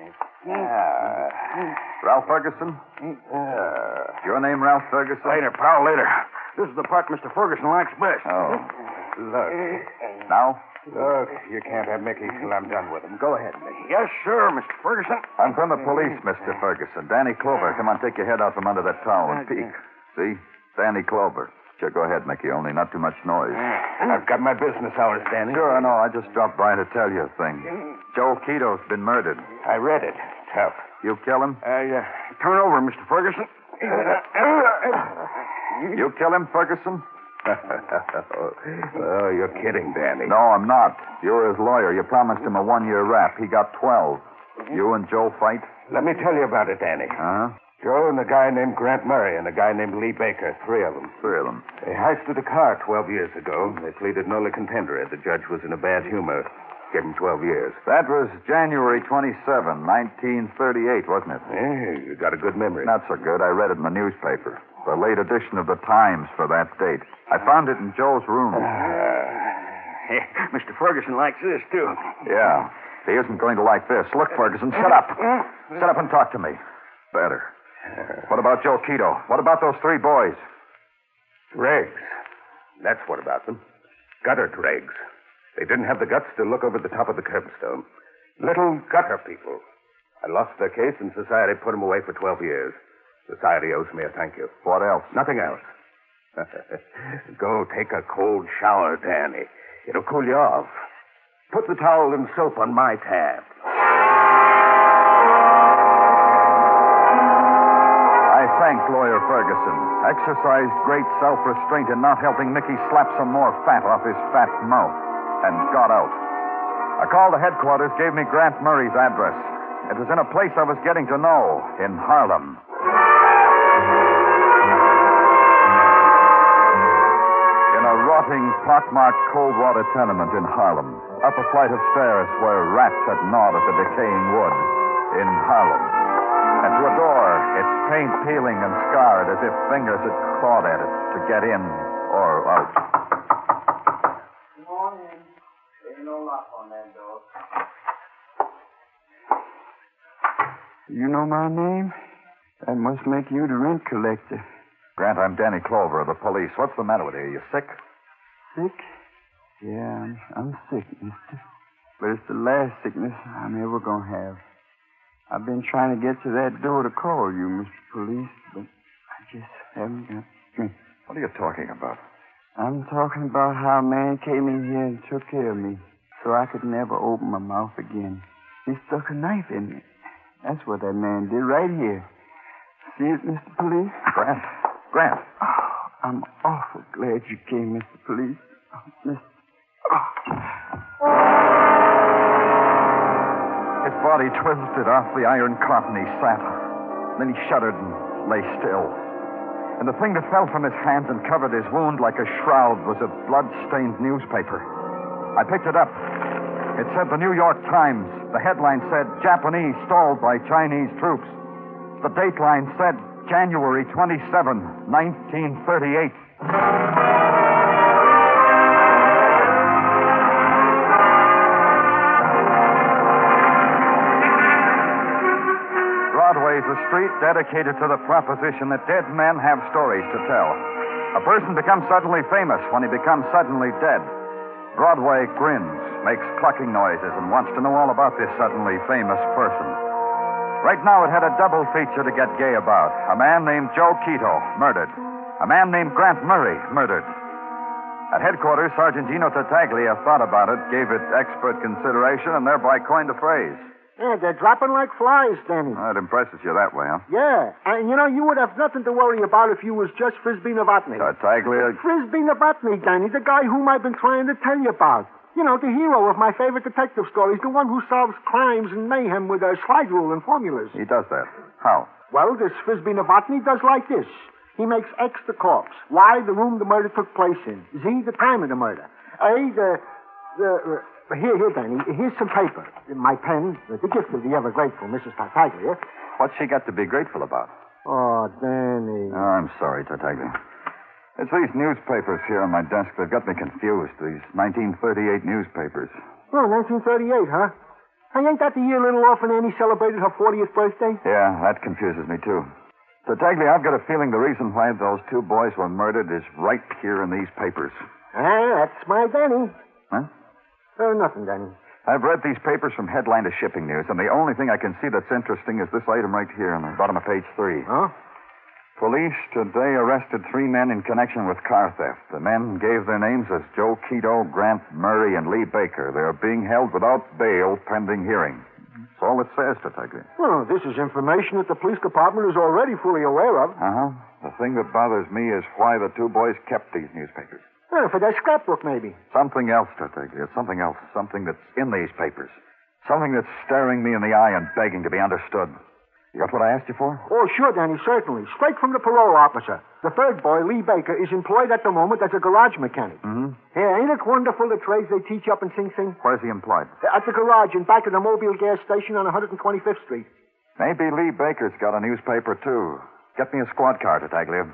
[SPEAKER 10] Ralph Ferguson? Your name, Ralph Ferguson?
[SPEAKER 14] Later, pal, later. This is the part Mr. Ferguson likes best.
[SPEAKER 10] Oh.
[SPEAKER 14] Look.
[SPEAKER 10] Now?
[SPEAKER 14] Look, you can't have Mickey till I'm done with him. Go ahead, Mickey. Yes, sir, Mr. Ferguson.
[SPEAKER 10] I'm from the police, Mr. Ferguson. Danny Clover. Come on, take your head out from under that towel and peek. See? Danny Clover. Sure, go ahead, Mickey. Only not too much noise.
[SPEAKER 14] I've got my business hours, Danny.
[SPEAKER 10] Sure, I know. I just dropped by to tell you a thing. Joe Quito's been murdered.
[SPEAKER 14] I read it. Tough.
[SPEAKER 10] You kill him?
[SPEAKER 14] Turn over, Mr. Ferguson.
[SPEAKER 10] You kill him, Ferguson?
[SPEAKER 14] Oh, you're kidding, Danny.
[SPEAKER 10] No, I'm not. You're his lawyer. You promised him a 1-year rap. He got 12. You and Joe fight?
[SPEAKER 14] Let me tell you about it, Danny.
[SPEAKER 10] Huh?
[SPEAKER 14] Joe and a guy named Grant Murray and a guy named Lee Baker, 3 of them.
[SPEAKER 10] 3 of them.
[SPEAKER 14] They heisted a car 12 years ago. They pleaded noli contendere. The judge was in a bad humor. Gave him 12 years.
[SPEAKER 10] That was January 27, 1938, wasn't it?
[SPEAKER 14] Yeah, you got a good memory.
[SPEAKER 10] Not so good. I read it in the newspaper. The late edition of the Times for that date. I found it in Joe's room.
[SPEAKER 14] Mr. Ferguson likes this, too.
[SPEAKER 10] Yeah. He isn't going to like this. Look, Ferguson, shut up. Shut up and talk to me. Better. What about Joe Quito? What about those 3 boys?
[SPEAKER 14] Dregs. That's what about them. Gutter dregs. They didn't have the guts to look over the top of the curbstone. Little gutter people. I lost their case and society put them away for 12 years. Society owes me a thank you.
[SPEAKER 10] What else?
[SPEAKER 14] Nothing else. Go take a cold shower, Danny. It'll cool you off. Put the towel and soap on my tab.
[SPEAKER 10] I thanked Lawyer Ferguson, exercised great self-restraint in not helping Mickey slap some more fat off his fat mouth, and got out. A call to headquarters gave me Grant Murray's address. It was in a place I was getting to know, in Harlem. In a rotting, pockmarked, cold-water tenement in Harlem, up a flight of stairs where rats had gnawed at the decaying wood, in Harlem. And to a door, its paint peeling and scarred as if fingers had clawed at it to get in or out.
[SPEAKER 15] Come on in. There ain't no lock on that door.
[SPEAKER 6] You know my name? That must make you the rent collector.
[SPEAKER 10] Grant, I'm Danny Clover of the police. What's the matter with you? Are you sick?
[SPEAKER 6] Sick? Yeah, I'm sick, mister. But it's the last sickness I'm ever gonna have. I've been trying to get to that door to call you, Mr. Police, but I just haven't got strength.
[SPEAKER 10] What are you talking about?
[SPEAKER 6] I'm talking about how a man came in here and took care of me so I could never open my mouth again. He stuck a knife in me. That's what that man did right here. See it, Mr. Police?
[SPEAKER 10] Grant.
[SPEAKER 6] Oh, I'm awful glad you came, Mr. Police. Oh, Mr.
[SPEAKER 10] His body twisted off the iron cotton he sat. Then he shuddered and lay still. And the thing that fell from his hands and covered his wound like a shroud was a blood-stained newspaper. I picked it up. It said the New York Times. The headline said, Japanese stalled by Chinese troops. The dateline said, January 27, 1938. Broadway's a street dedicated to the proposition that dead men have stories to tell. A person becomes suddenly famous when he becomes suddenly dead. Broadway grins, makes clucking noises, and wants to know all about this suddenly famous person. Right now it had a double feature to get gay about. A man named Joe Quito, murdered. A man named Grant Murray, murdered. At headquarters, Sergeant Gino Tartaglia thought about it, gave it expert consideration, and thereby coined the phrase.
[SPEAKER 16] Yeah, they're dropping like flies, Danny.
[SPEAKER 10] It impresses you that way, huh?
[SPEAKER 16] Yeah. And, you would have nothing to worry about if you was just Frisbee Novotny.
[SPEAKER 10] Tartaglia?
[SPEAKER 16] Frisbee Novotny, Danny, the guy whom I've been trying to tell you about. The hero of my favorite detective stories, the one who solves crimes and mayhem with a slide rule and formulas.
[SPEAKER 10] He does that. How?
[SPEAKER 16] Well, this Frisbee Novotny does like this. He makes X the corpse, Y the room the murder took place in, Z the time of the murder, A Here, Danny, here's some paper. My pen, the gift of the ever-grateful Mrs. Tartaglia.
[SPEAKER 10] What's she got to be grateful about?
[SPEAKER 16] Oh, Danny.
[SPEAKER 10] Oh, I'm sorry, Tartaglia. It's these newspapers here on my desk. They've got me confused. These 1938 newspapers.
[SPEAKER 16] Oh, 1938, huh? Hey, ain't that the year little orphan Annie celebrated her 40th birthday?
[SPEAKER 10] Yeah, that confuses me, too. Tartaglia, I've got a feeling the reason why those 2 boys were murdered is right here in these papers.
[SPEAKER 16] Ah, that's my Danny.
[SPEAKER 10] Huh?
[SPEAKER 16] Nothing, Danny.
[SPEAKER 10] I've read these papers from headline to shipping news, and the only thing I can see that's interesting is this item right here on the bottom of page 3.
[SPEAKER 16] Huh?
[SPEAKER 10] Police today arrested 3 men in connection with car theft. The men gave their names as Joe Quito, Grant Murray, and Lee Baker. They are being held without bail pending hearing. That's all it says, Tartaglia.
[SPEAKER 16] Well, this is information that the police department is already fully aware of.
[SPEAKER 10] Uh-huh. The thing that bothers me is why the 2 boys kept these newspapers.
[SPEAKER 16] For their scrapbook, maybe.
[SPEAKER 10] Something else, Tartaglia. Something else. Something that's in these papers. Something that's staring me in the eye and begging to be understood. You got what I asked you for?
[SPEAKER 16] Oh, sure, Danny, certainly. Straight from the parole officer. The 3rd boy, Lee Baker, is employed at the moment as a garage mechanic.
[SPEAKER 10] Mm-hmm.
[SPEAKER 16] Yeah, ain't it wonderful the trades they teach up in Sing Sing?
[SPEAKER 10] Where's he employed?
[SPEAKER 16] At the garage in back of the Mobile gas station on 125th Street.
[SPEAKER 10] Maybe Lee Baker's got a newspaper, too. Get me a squad car, Tartaglia.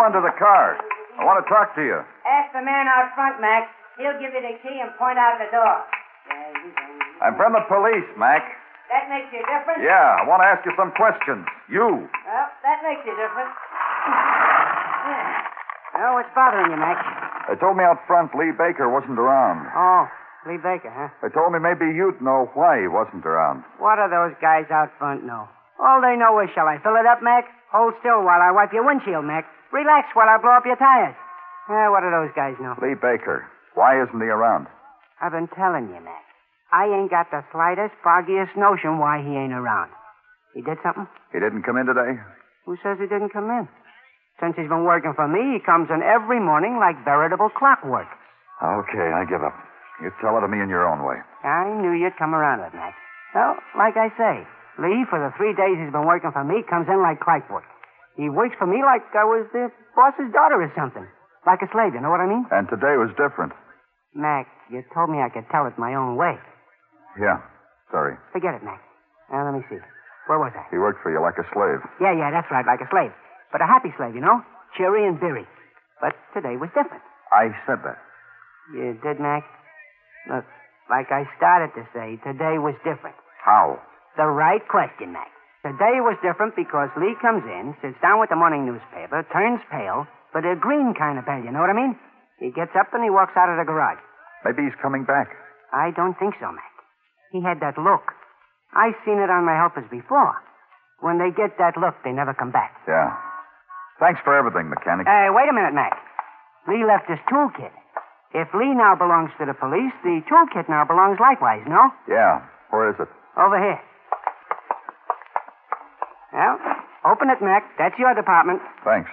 [SPEAKER 10] into the car. I want to talk to you.
[SPEAKER 17] Ask the man out front, Mac. He'll give you the key and point out the door.
[SPEAKER 10] I'm from the police, Mac.
[SPEAKER 17] That makes you different?
[SPEAKER 10] Yeah, I want to ask you some questions. You.
[SPEAKER 17] Well, that makes you different. Well, what's bothering you, Mac?
[SPEAKER 10] They told me out front Lee Baker wasn't around.
[SPEAKER 17] Oh, Lee Baker, huh?
[SPEAKER 10] They told me maybe you'd know why he wasn't around.
[SPEAKER 17] What do those guys out front know? All they know is, shall I fill it up, Mac? Hold still while I wipe your windshield, Mac. Relax while I blow up your tires. What do those guys know?
[SPEAKER 10] Lee Baker. Why isn't he around?
[SPEAKER 17] I've been telling you, Mac. I ain't got the slightest, foggiest notion why he ain't around. He did something?
[SPEAKER 10] He didn't come in today?
[SPEAKER 17] Who says he didn't come in? Since he's been working for me, he comes in every morning like veritable clockwork.
[SPEAKER 10] Okay, I give up. You tell it to me in your own way.
[SPEAKER 17] I knew you'd come around it, Mac. Well, like I say, Lee, for the 3 days he's been working for me, comes in like clockwork. He works for me like I was the boss's daughter or something. Like a slave, you know what I mean?
[SPEAKER 10] And today was different.
[SPEAKER 17] Mac, you told me I could tell it my own way.
[SPEAKER 10] Yeah, sorry.
[SPEAKER 17] Forget it, Mac. Now, let me see. Where was I?
[SPEAKER 10] He worked for you like a slave.
[SPEAKER 17] Yeah, that's right, like a slave. But a happy slave, you know? Cheery and beery. But today was different.
[SPEAKER 10] I said that.
[SPEAKER 17] You did, Mac? Look, like I started to say, today was different.
[SPEAKER 10] How?
[SPEAKER 17] The right question, Mac. Today was different because Lee comes in, sits down with the morning newspaper, turns pale, but a green kind of pale, you know what I mean? He gets up and he walks out of the garage.
[SPEAKER 10] Maybe he's coming back.
[SPEAKER 17] I don't think so, Mac. He had that look. I've seen it on my helpers before. When they get that look, they never come back.
[SPEAKER 10] Yeah. Thanks for everything, mechanic.
[SPEAKER 17] Wait a minute, Mac. Lee left his toolkit. If Lee now belongs to the police, the toolkit now belongs likewise, no?
[SPEAKER 10] Yeah. Where is it?
[SPEAKER 17] Over here. Well, open it, Mac. That's your department.
[SPEAKER 10] Thanks.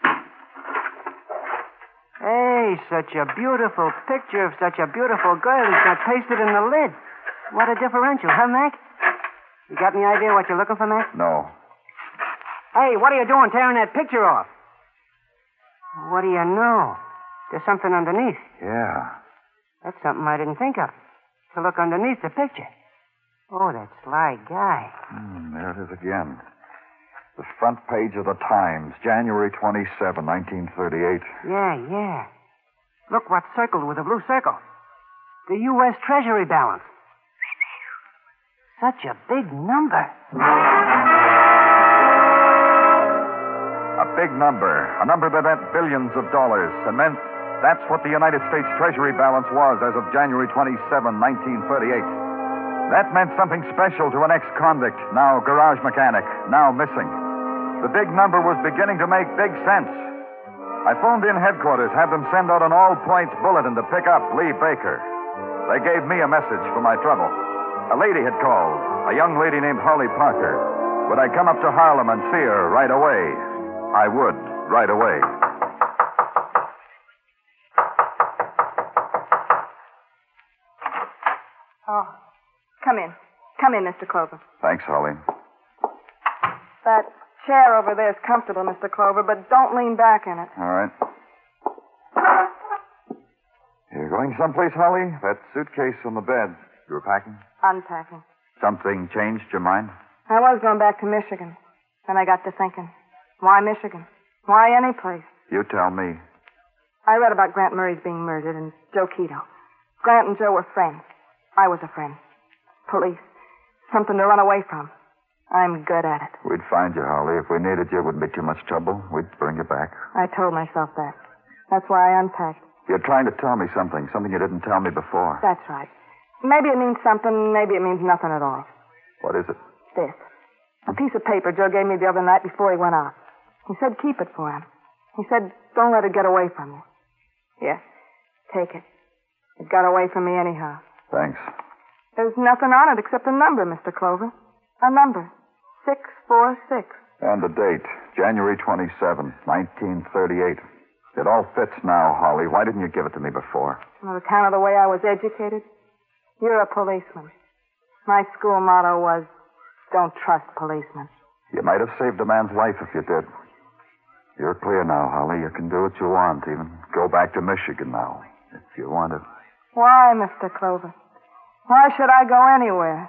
[SPEAKER 17] Hey, such a beautiful picture of such a beautiful girl he's got pasted in the lid. What a differential, huh, Mac? You got any idea what you're looking for, Mac?
[SPEAKER 10] No.
[SPEAKER 17] Hey, what are you doing tearing that picture off? What do you know? There's something underneath.
[SPEAKER 10] Yeah.
[SPEAKER 17] That's something I didn't think of. To look underneath the picture. Oh, that sly guy.
[SPEAKER 10] There it is again. The front page of the Times, January 27, 1938.
[SPEAKER 17] Yeah. Look what's circled with a blue circle. The U.S. Treasury balance. Such a big number.
[SPEAKER 10] A big number. A number that meant billions of dollars and meant that's what the United States Treasury balance was as of January 27, 1938. That meant something special to an ex-convict, now garage mechanic, now missing. The big number was beginning to make big sense. I phoned in headquarters, had them send out an all-points bulletin to pick up Lee Baker. They gave me a message for my trouble. A lady had called, a young lady named Holly Parker. Would I come up to Harlem and see her right away? I would, right away.
[SPEAKER 13] Oh, come in. Come in, Mr. Clover.
[SPEAKER 10] Thanks, Holly.
[SPEAKER 13] That chair over there is comfortable, Mr. Clover, but don't lean back in it.
[SPEAKER 10] All right. You're going someplace, Holly? That suitcase on the bed. You were packing?
[SPEAKER 13] Unpacking.
[SPEAKER 10] Something changed your mind?
[SPEAKER 13] I was going back to Michigan. Then I got to thinking, why Michigan? Why any place?
[SPEAKER 10] You tell me.
[SPEAKER 13] I read about Grant Murray's being murdered and Joe Quito. Grant and Joe were friends. I was a friend. Police. Something to run away from. I'm good at it.
[SPEAKER 10] We'd find you, Holly. If we needed you, it wouldn't be too much trouble. We'd bring you back.
[SPEAKER 13] I told myself that. That's why I unpacked.
[SPEAKER 10] You're trying to tell me something you didn't tell me before.
[SPEAKER 13] That's right. Maybe it means something, maybe it means nothing at all.
[SPEAKER 10] What is it?
[SPEAKER 13] This. A piece of paper Joe gave me the other night before he went out. He said keep it for him. He said don't let it get away from you. Here, take it. It got away from me anyhow.
[SPEAKER 10] Thanks.
[SPEAKER 13] There's nothing on it except a number, Mr. Clover. A number. 646.
[SPEAKER 10] And the date, January 27, 1938. It all fits now, Holly. Why didn't you give it to me before?
[SPEAKER 13] On account of the way I was educated. You're a policeman. My school motto was, don't trust policemen.
[SPEAKER 10] You might have saved a man's life if you did. You're clear now, Holly. You can do what you want, even go back to Michigan now, if you want to.
[SPEAKER 13] Why, Mr. Clover? Why should I go anywhere?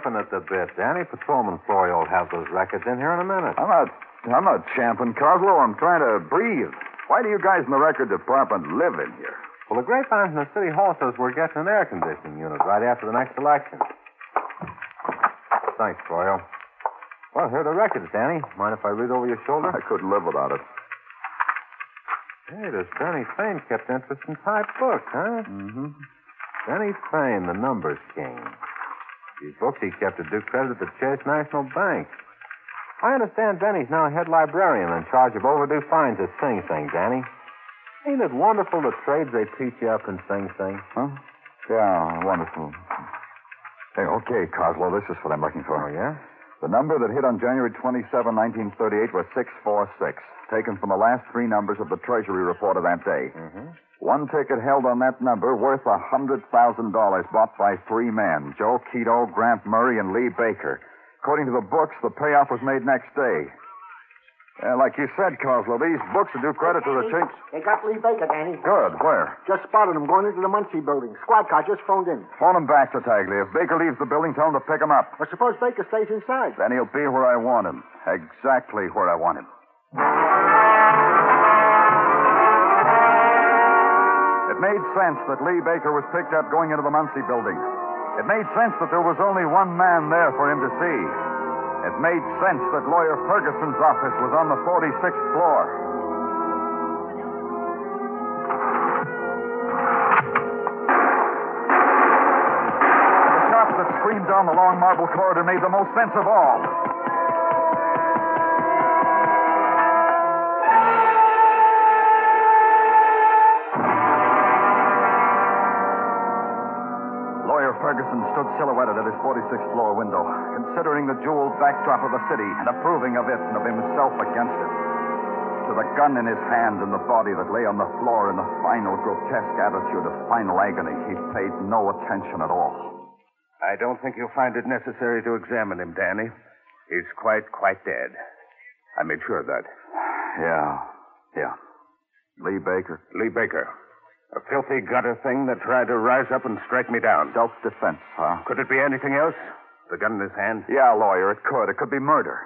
[SPEAKER 18] champing at the bit, Danny. Patrolman Florio will have those records in here in a minute.
[SPEAKER 10] I'm not champing, Coslow. I'm trying to breathe. Why do you guys in the record department live in here?
[SPEAKER 18] Well, the grapevine from the city hall says we're getting an air conditioning unit right after the next election. Thanks, Florio. Well, here are the records, Danny. Mind if I read over your shoulder?
[SPEAKER 10] I couldn't live without it.
[SPEAKER 18] Hey, this Danny Fane kept interesting type books, huh?
[SPEAKER 10] Mm-hmm.
[SPEAKER 18] Danny Fane, the numbers king. These books he kept to do credit to the Chase National Bank. I understand Benny's now head librarian in charge of overdue fines at Sing Sing, Danny. Ain't it wonderful the trades they teach you up in Sing Sing?
[SPEAKER 10] Huh? Yeah, wonderful. Hey, okay, Coslow, this is what I'm looking for.
[SPEAKER 18] Oh, yeah?
[SPEAKER 10] The number that hit on January 27, 1938 was 646, taken from the last three numbers of the Treasury report of that day.
[SPEAKER 18] Mm-hmm.
[SPEAKER 10] One ticket held on that number worth $100,000 bought by three men, Joe Quito, Grant Murray, and Lee Baker. According to the books, the payoff was made next day. Like you said, Coslow, these books would do credit to the Chase.
[SPEAKER 16] They got Lee Baker, Danny.
[SPEAKER 10] Good. Where?
[SPEAKER 16] Just spotted him going into the Muncie building. Squad car just phoned in.
[SPEAKER 10] Phone him back, Tartaglia. If Baker leaves the building, tell him to pick him up.
[SPEAKER 16] But suppose Baker stays inside.
[SPEAKER 10] Then he'll be where I want him. Exactly where I want him. It made sense that Lee Baker was picked up going into the Muncie building. It made sense that there was only one man there for him to see. It made sense that Lawyer Ferguson's office was on the 46th floor. The shot that screamed down the long marble corridor made the most sense of all. Ferguson stood silhouetted at his 46th floor window, considering the jeweled backdrop of the city and approving of it and of himself against it. To the gun in his hand and the body that lay on the floor in the final grotesque attitude of final agony, he paid no attention at all.
[SPEAKER 14] I don't think you'll find it necessary to examine him, Danny. He's quite dead. I made sure of that.
[SPEAKER 10] Yeah. Lee Baker.
[SPEAKER 14] Lee Baker. A filthy gutter thing that tried to rise up and strike me down.
[SPEAKER 10] Self-defense, huh?
[SPEAKER 14] Could it be anything else? The gun in his hand?
[SPEAKER 10] Yeah, lawyer, it could. It could be murder.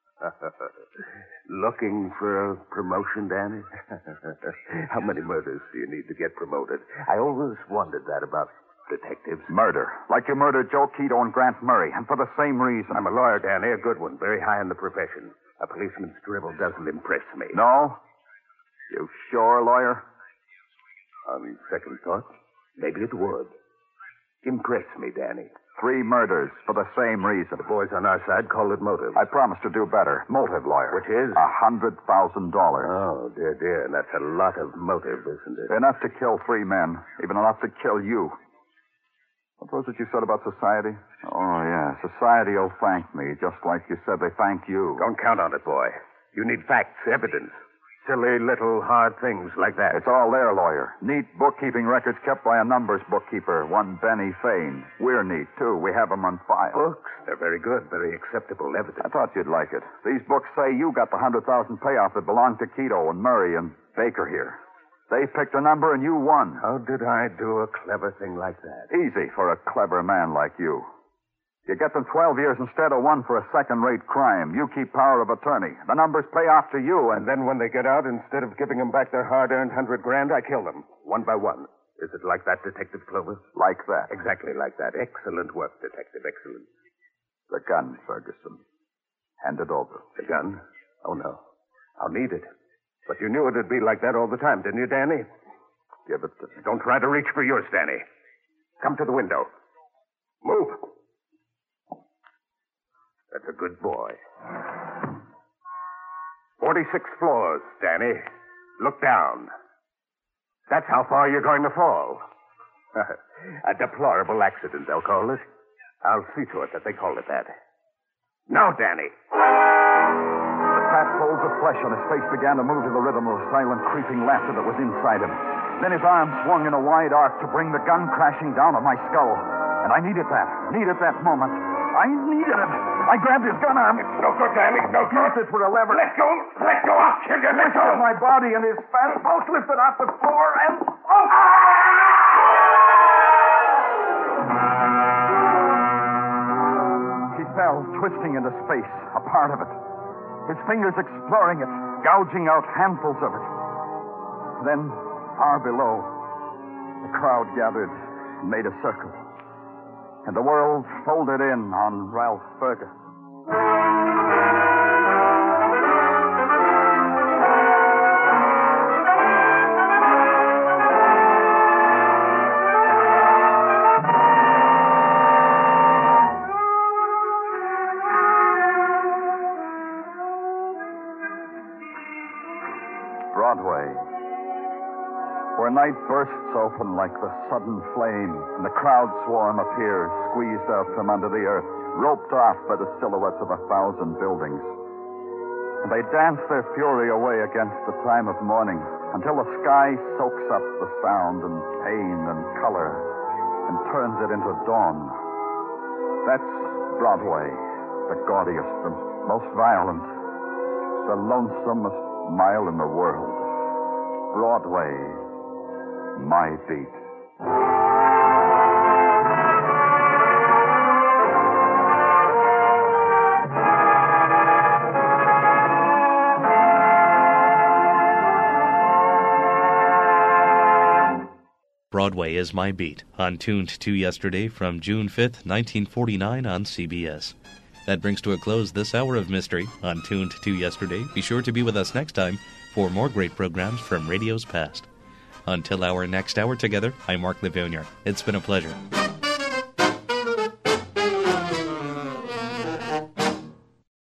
[SPEAKER 14] Looking for a promotion, Danny? How many murders do you need to get promoted? I always wondered that about detectives.
[SPEAKER 10] Murder. Like you murdered Joe Quito and Grant Murray, and for the same reason.
[SPEAKER 14] I'm a lawyer, Danny, a good one, very high in the profession. A policeman's drivel doesn't impress me.
[SPEAKER 10] No? You sure, lawyer?
[SPEAKER 14] On second thought, maybe it would. Impress me, Danny.
[SPEAKER 10] 3 murders for the same reason.
[SPEAKER 14] The boys on our side call it motive.
[SPEAKER 10] I promise to do better. Motive, lawyer.
[SPEAKER 14] Which is?
[SPEAKER 10] $100,000.
[SPEAKER 14] Oh, dear. That's a lot of motive, isn't it?
[SPEAKER 10] Enough to kill 3 men. Even enough to kill you. What was it you said about society? Oh, yeah. Society will thank me, just like you said they thank you.
[SPEAKER 14] Don't count on it, boy. You need facts, evidence. Silly little hard things like that.
[SPEAKER 10] It's all there, lawyer. Neat bookkeeping records kept by a numbers bookkeeper, one Benny Fane. We're neat, too. We have them on file.
[SPEAKER 14] Books? They're very good, very acceptable evidence.
[SPEAKER 10] I thought you'd like it. These books say you got the $100,000 payoff that belonged to Quito and Murray and Baker here. They picked a number and you won.
[SPEAKER 14] How did I do a clever thing like that?
[SPEAKER 10] Easy for a clever man like you. You get them 12 years instead of 1 for a second-rate crime. You keep power of attorney. The numbers pay off to you,
[SPEAKER 14] and then when they get out, instead of giving them back their hard-earned $100,000, I kill them, one by one. Is it like that, Detective Clover?
[SPEAKER 10] Like that.
[SPEAKER 14] Exactly like that. Excellent work, Detective. Excellent.
[SPEAKER 10] The gun, Ferguson. Hand it over.
[SPEAKER 14] The gun? Oh, no. I'll need it. But you knew it'd be like that all the time, didn't you, Danny?
[SPEAKER 10] Give it to me.
[SPEAKER 14] Don't try to reach for yours, Danny. Come to the window. Move. That's a good boy. 46 floors, Danny. Look down. That's how far you're going to fall. A deplorable accident, they'll call it. I'll see to it that they call it that. Now, Danny.
[SPEAKER 10] The fat folds of flesh on his face began to move to the rhythm of the silent, creeping laughter that was inside him. Then his arms swung in a wide arc to bring the gun crashing down on my skull. And I needed that moment. I needed it. I grabbed his gun arm.
[SPEAKER 14] It's no good, Danny. No good.
[SPEAKER 10] Used it for a lever.
[SPEAKER 14] Let go. I'll kill you. Let go.
[SPEAKER 10] My body and his fat both lifted off the floor and... fell, twisting into space, a part of it. His fingers exploring it, gouging out handfuls of it. Then, far below, the crowd gathered and made a circle. And the world folded in on Ralph Berger. Broadway, where night bursts open like the sudden flame, and the crowd swarm appears, squeezed out from under the earth, roped off by the silhouettes of 1,000 buildings. And they dance their fury away against the time of morning, until the sky soaks up the sound and pain and color, and turns it into dawn. That's Broadway, the gaudiest, the most violent, the lonesomest mile in the world. Broadway, my beat.
[SPEAKER 1] Broadway is My Beat, on Tuned to Yesterday from June 5th, 1949 on CBS. That brings to a close this hour of mystery on Tuned to Yesterday. Be sure to be with us next time for more great programs from radio's past. Until our next hour together, I'm Mark Livonia. It's been a pleasure.